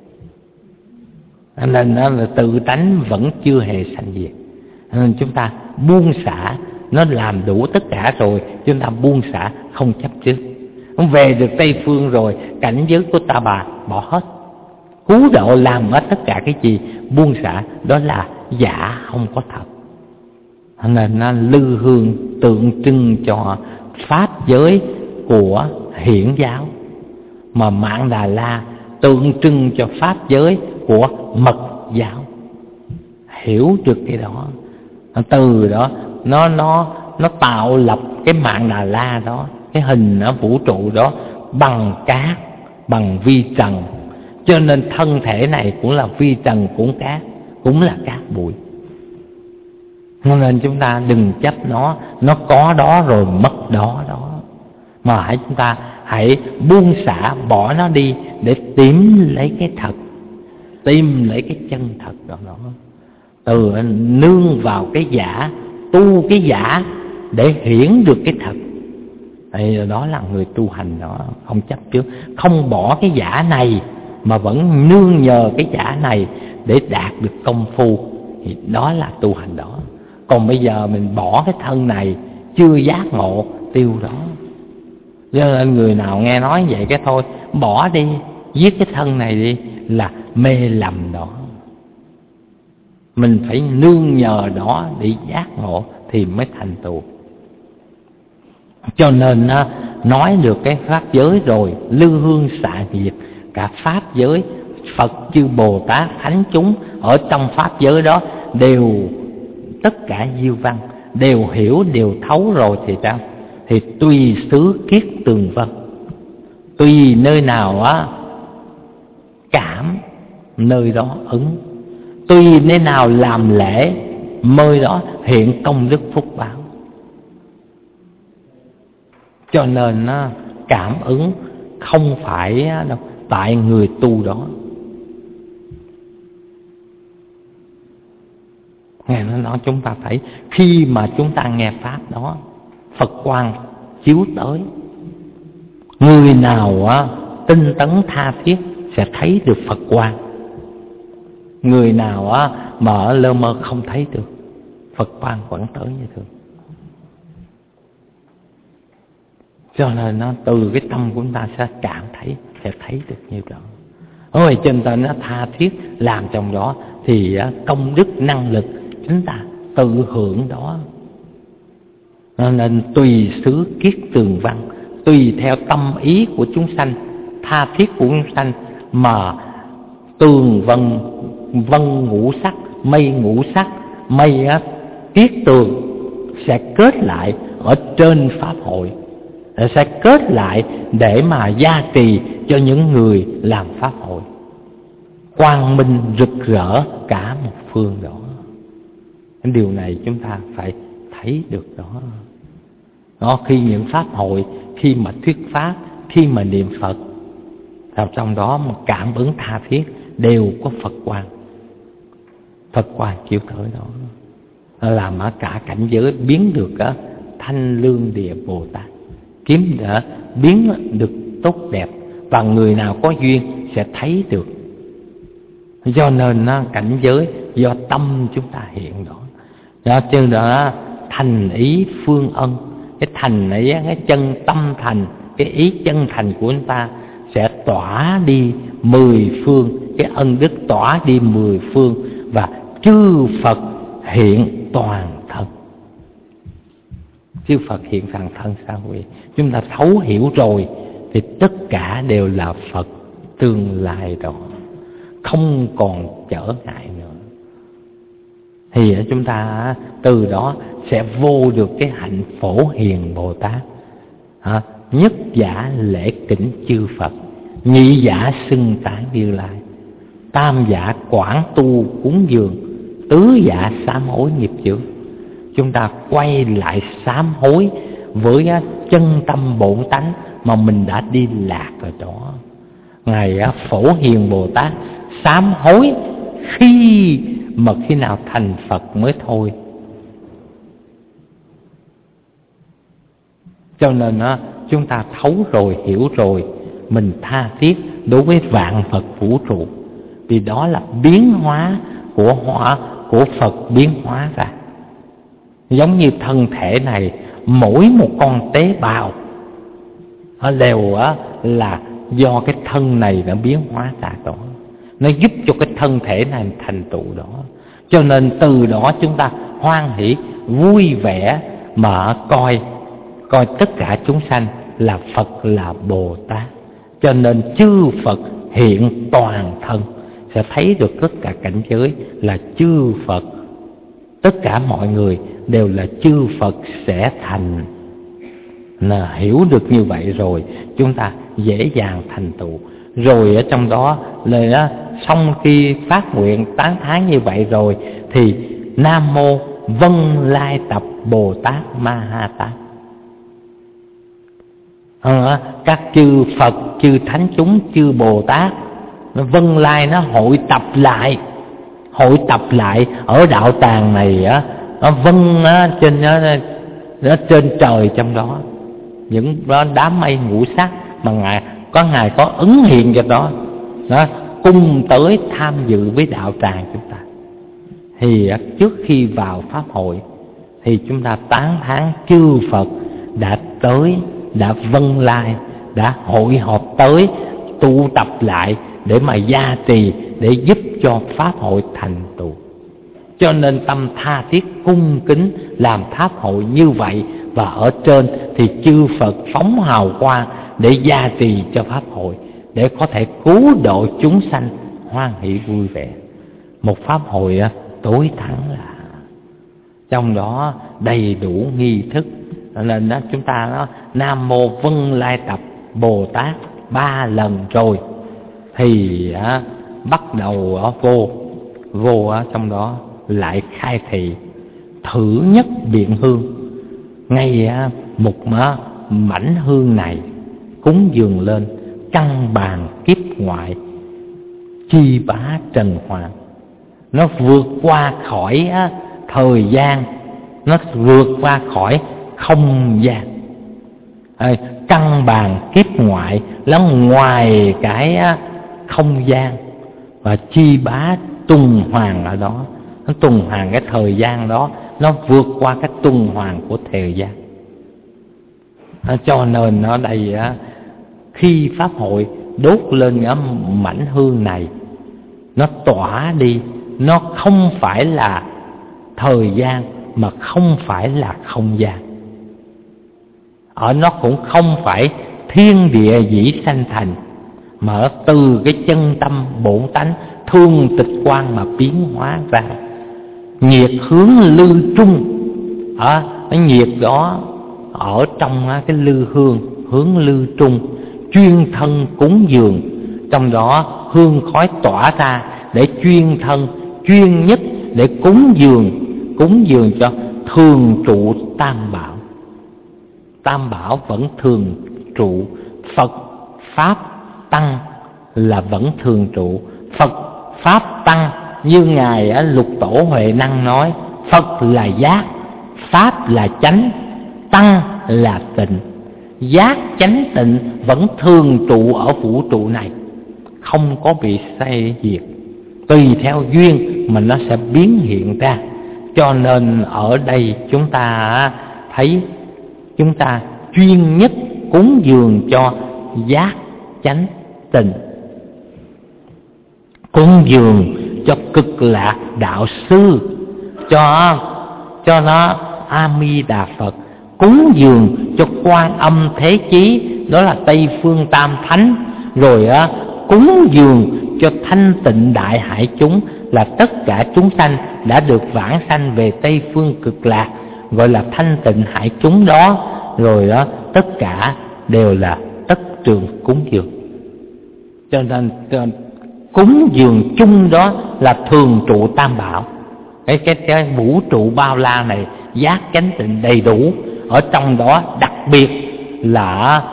Nên là tự tánh vẫn chưa hề sanh diệt. Nên chúng ta buông xả, nó làm đủ tất cả rồi, chúng ta buông xả không chấp trước. Về được Tây Phương rồi, cảnh giới của Ta Bà bỏ hết, cứu độ làm hết tất cả cái gì buông xả, đó là giả không có thật. Nên lư hương tượng trưng cho pháp giới của Hiển giáo, mà Mạng Đà La tượng trưng cho pháp giới của Mật giáo. Hiểu được cái đó, từ đó nó tạo lập cái Mạng Đà La đó, cái hình ở vũ trụ đó bằng cát, bằng vi trần. Cho nên thân thể này cũng là vi trần, cũng cát, cũng là cát bụi. Nên chúng ta đừng chấp nó có đó rồi mất đó, mà chúng ta hãy buông xả, bỏ nó đi để tìm lấy cái thật, tìm lấy cái chân thật đó. Từ nương vào cái giả, tu cái giả để hiển được cái thật. Thì đó là người tu hành đó, không chấp trước, không bỏ cái giả này mà vẫn nương nhờ cái giả này để đạt được công phu, thì đó là tu hành đó. Còn bây giờ mình bỏ cái thân này chưa giác ngộ, tiêu đó. Cho nên người nào nghe nói vậy cái thôi, bỏ đi, giết cái thân này đi, là mê lầm đó. Mình phải nương nhờ đó để giác ngộ thì mới thành tựu. Cho nên nói được cái pháp giới rồi, lư hương xạ diệt cả pháp giới. Phật chư Bồ Tát thánh chúng ở trong pháp giới đó đều tất cả diêu văn, đều hiểu, đều thấu rồi thì sao? Thì tùy xứ kiết tường vân, tùy nơi nào cảm nơi đó ứng, tùy nơi nào làm lễ nơi đó hiện công đức phúc báo. Cho nên cảm ứng không phải tại người tu đó. Ngài nói chúng ta thấy khi mà chúng ta nghe pháp đó, Phật quang chiếu tới. Người nào tinh tấn tha thiết sẽ thấy được Phật quang. Người nào mà ở lơ mơ không thấy được, Phật quang vẫn tới như thường. Cho nên từ cái tâm của chúng ta sẽ cảm thấy, sẽ thấy được như đó. Ôi trên tên tha thiết làm trong đó thì công đức năng lực chúng ta tự hưởng đó. Nên tùy xứ kiết tường văn, tùy theo tâm ý của chúng sanh, tha thiết của chúng sanh mà tường vân ngũ sắc, mây ngũ sắc, mây kiết tường sẽ kết lại ở trên pháp hội, sẽ kết lại để mà gia trì cho những người làm pháp hội, quang minh rực rỡ cả một phương đó. Điều này chúng ta phải thấy được đó. Đó, khi những pháp hội, khi mà thuyết pháp, khi mà niệm Phật, trong đó mà cảm ứng tha thiết đều có Phật quang chiếu tới đó. Nó làm cả cảnh giới biến được Thanh Lương Địa Bồ Tát, kiếm đã biến được tốt đẹp, và người nào có duyên sẽ thấy được. Do nên cảnh giới do tâm chúng ta hiện đó. Đó chứ đó thành ý phương ân, cái thành ấy, cái chân tâm thành, cái ý chân thành của chúng ta sẽ tỏa đi 10 phương, cái ân đức tỏa đi 10 phương, và chư Phật hiện toàn thân. Chư Phật hiện toàn thân sao vậy? Chúng ta thấu hiểu rồi thì tất cả đều là Phật tương lai đó, không còn trở ngại nữa. Thì chúng ta từ đó sẽ vô được cái hạnh Phổ Hiền Bồ Tát. Nhất giả lễ kính chư Phật, nhị giả xưng tán Như Lai, tam giả quảng tu cúng dường, tứ giả sám hối nghiệp chướng. Chúng ta quay lại sám hối với chân tâm bổn tánh mà mình đã đi lạc rồi đó. Ngài Phổ Hiền Bồ Tát sám hối khi nào thành Phật mới thôi. Cho nên chúng ta thấu rồi, hiểu rồi, mình tha thiết đối với vạn vật vũ trụ, vì đó là biến hóa của Phật biến hóa ra. Giống như thân thể này, mỗi một con tế bào đều là do cái thân này nó biến hóa ra đó, nó giúp cho cái thân thể này thành tựu đó. Cho nên từ đó chúng ta hoan hỷ vui vẻ mà coi tất cả chúng sanh là Phật, là Bồ Tát. Cho nên chư Phật hiện toàn thân, sẽ thấy được tất cả cảnh giới là chư Phật. Tất cả mọi người đều là chư Phật sẽ thành. Hiểu được như vậy rồi, chúng ta dễ dàng thành tựu. Rồi ở trong đó lời xong khi phát nguyện tán thán như vậy rồi thì Nam Mô Vân Lai Tập Bồ Tát Ma Ha Tát. Các chư Phật, chư Thánh chúng, chư Bồ Tát Vân Lai nó hội tập lại ở đạo tràng này nó vân trên trời. Trong đó những đó đám mây ngũ sắc mà ngài có ứng hiện cho đó, nó cùng tới tham dự với đạo tràng chúng ta. Thì trước khi vào pháp hội thì chúng ta tán thán chư Phật đã tới, đã vân lai, đã hội họp tới, tụ tập lại để mà gia trì, để giúp cho pháp hội thành tựu. Cho nên tâm tha thiết cung kính làm pháp hội như vậy, và ở trên thì chư Phật phóng hào quang để gia trì cho pháp hội, để có thể cứu độ chúng sanh hoan hỷ vui vẻ. Một pháp hội tối thắng là trong đó đầy đủ nghi thức. Nên chúng ta Nam Mô Vân Lai Tập Bồ Tát 3 lần rồi thì bắt đầu vô trong đó lại khai thị thử nhất biện hương. Ngay một mảnh hương này cúng dường lên căn bàn kiếp ngoại, chi bá trần hoàng. Nó vượt qua khỏi thời gian, nó vượt qua khỏi không gian. Căn bàn kiếp ngoại nó ngoài cái không gian, và chi bá tuần hoàn ở đó. Nó tuần hoàn cái thời gian đó, nó vượt qua cái tuần hoàn của thời gian. Cho nên ở đây khi pháp hội đốt lên cái mảnh hương này, nó tỏa đi, nó không phải là thời gian mà không phải là không gian. Ở nó cũng không phải thiên địa dĩ sanh thành, mà từ cái chân tâm bổn tánh thương tịch quang mà biến hóa ra. Nhiệt hướng lư trung, cái nhiệt đó ở trong cái lư hương hướng lư trung, chuyên thân cúng dường. Trong đó hương khói tỏa ra để chuyên thân, chuyên nhất để cúng dường cho thường trụ tam bảo. tam bảo vẫn thường trụ, Phật Pháp Tăng là vẫn thường trụ. Phật Pháp Tăng như Ngài Lục Tổ Huệ Năng nói, Phật là giác, Pháp là chánh, Tăng là tịnh. Giác chánh tịnh vẫn thường trụ ở vũ trụ này, không có bị xây diệt. Tùy theo duyên mà nó sẽ biến hiện ra. Cho nên ở đây chúng ta thấy chúng ta chuyên nhất cúng dường cho giác chánh tịnh, cúng dường cho Cực Lạc Đạo Sư, cho nó A Di Đà Phật, cúng dường cho Quan Âm Thế Chí, đó là Tây Phương Tam Thánh, rồi cúng dường cho thanh tịnh đại hải chúng, là tất cả chúng sanh đã được vãng sanh về Tây Phương Cực Lạc, gọi là thanh tịnh hải chúng đó. Rồi tất cả đều là tất trường cúng dường. Cho nên cúng dường chung đó là thường trụ tam bảo. Cái vũ trụ bao la này giác chánh tịnh đầy đủ, ở trong đó đặc biệt là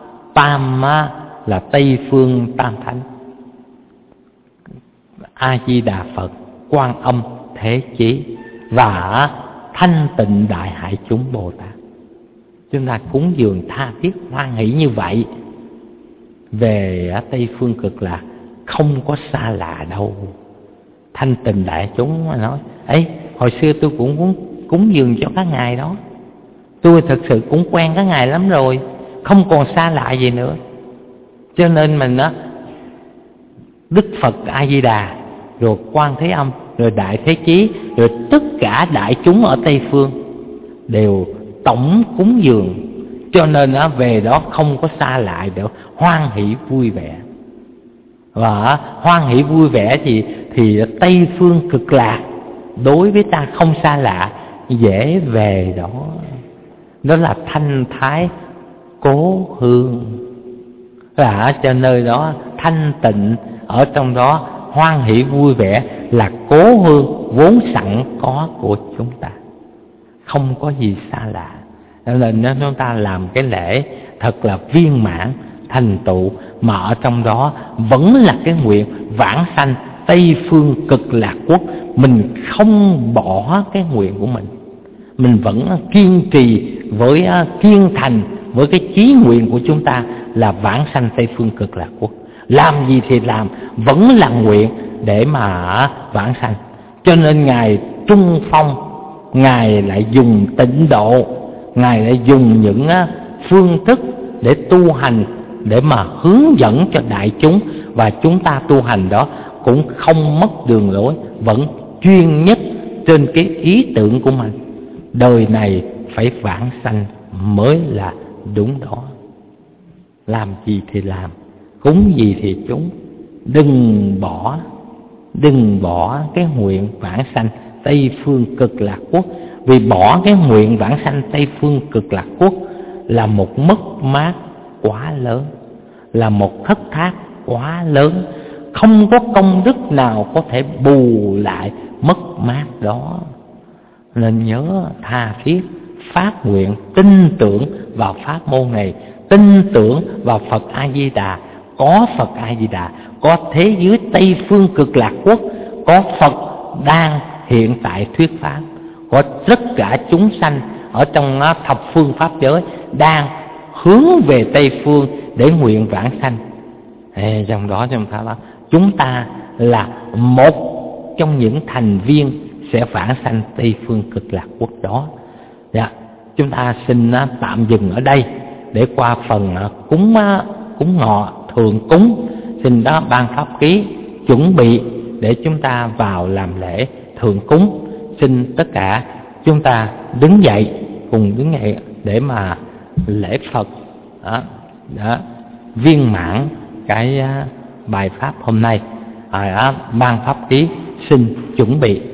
là Tây Phương Tam Thánh, A Di Đà Phật, Quan Âm Thế Chí và thanh tịnh đại hải chúng Bồ Tát. Chúng ta cúng dường tha thiết hoan hỷ như vậy về Tây Phương Cực Lạc, không có xa lạ đâu. Thanh tịnh đại chúng mà nói, ấy hồi xưa tôi cũng muốn cúng dường cho các ngài đó, tôi thật sự cũng quen các ngài lắm rồi, không còn xa lạ gì nữa. Cho nên mình Đức Phật A Di Đà, rồi Quan Thế Âm, rồi Đại Thế Chí, rồi tất cả đại chúng ở Tây Phương đều tổng cúng dường. Cho nên về đó không có xa lạ, đều hoan hỷ vui vẻ. Và hoan hỷ vui vẻ thì Tây Phương Cực Lạc đối với ta không xa lạ, dễ về đó. Đó là thanh thái cố hương, là cho nơi đó thanh tịnh, ở trong đó hoan hỷ vui vẻ, là cố hương vốn sẵn có của chúng ta, không có gì xa lạ. Cho nên chúng ta làm cái lễ thật là viên mãn thành tựu, mà ở trong đó vẫn là cái nguyện vãng sanh Tây Phương Cực Lạc Quốc. Mình không bỏ cái nguyện của mình vẫn kiên trì với kiên thành với cái chí nguyện của chúng ta là vãng sanh Tây Phương Cực Lạc Quốc. Làm gì thì làm, vẫn là nguyện để mà vãng sanh. Cho nên Ngài Trung Phong, Ngài lại dùng tịnh độ, Ngài lại dùng những phương thức để tu hành, để mà hướng dẫn cho đại chúng. Và chúng ta tu hành đó cũng không mất đường lối, vẫn chuyên nhất trên cái ý tưởng của mình. Đời này phải vãng sanh mới là đúng đó. Làm gì thì làm, cúng gì thì cúng. Đừng bỏ cái nguyện vãng sanh Tây Phương Cực Lạc Quốc. Vì bỏ cái nguyện vãng sanh Tây Phương Cực Lạc Quốc là một mất mát quá lớn, là một thất thát quá lớn. Không có công đức nào có thể bù lại mất mát đó. Nên nhớ tha thiết phát nguyện, tin tưởng vào pháp môn này, tin tưởng vào Phật A Di Đà. Có Phật A Di Đà, có thế giới Tây Phương Cực Lạc Quốc, có Phật đang hiện tại thuyết pháp, có tất cả chúng sanh ở trong thập phương pháp giới đang hướng về Tây Phương để nguyện vãng sanh. Trong đó chúng ta là một trong những thành viên sẽ vãng sanh Tây Phương Cực Lạc Quốc đó. Chúng ta xin tạm dừng ở đây để qua phần cúng ngọ thường cúng. Xin đó ban pháp ký chuẩn bị để chúng ta vào làm lễ thượng cúng. Xin tất cả chúng ta đứng dậy, cùng đứng dậy để mà lễ Phật đó, viên mãn cái bài pháp hôm nay. Ban pháp ký xin chuẩn bị.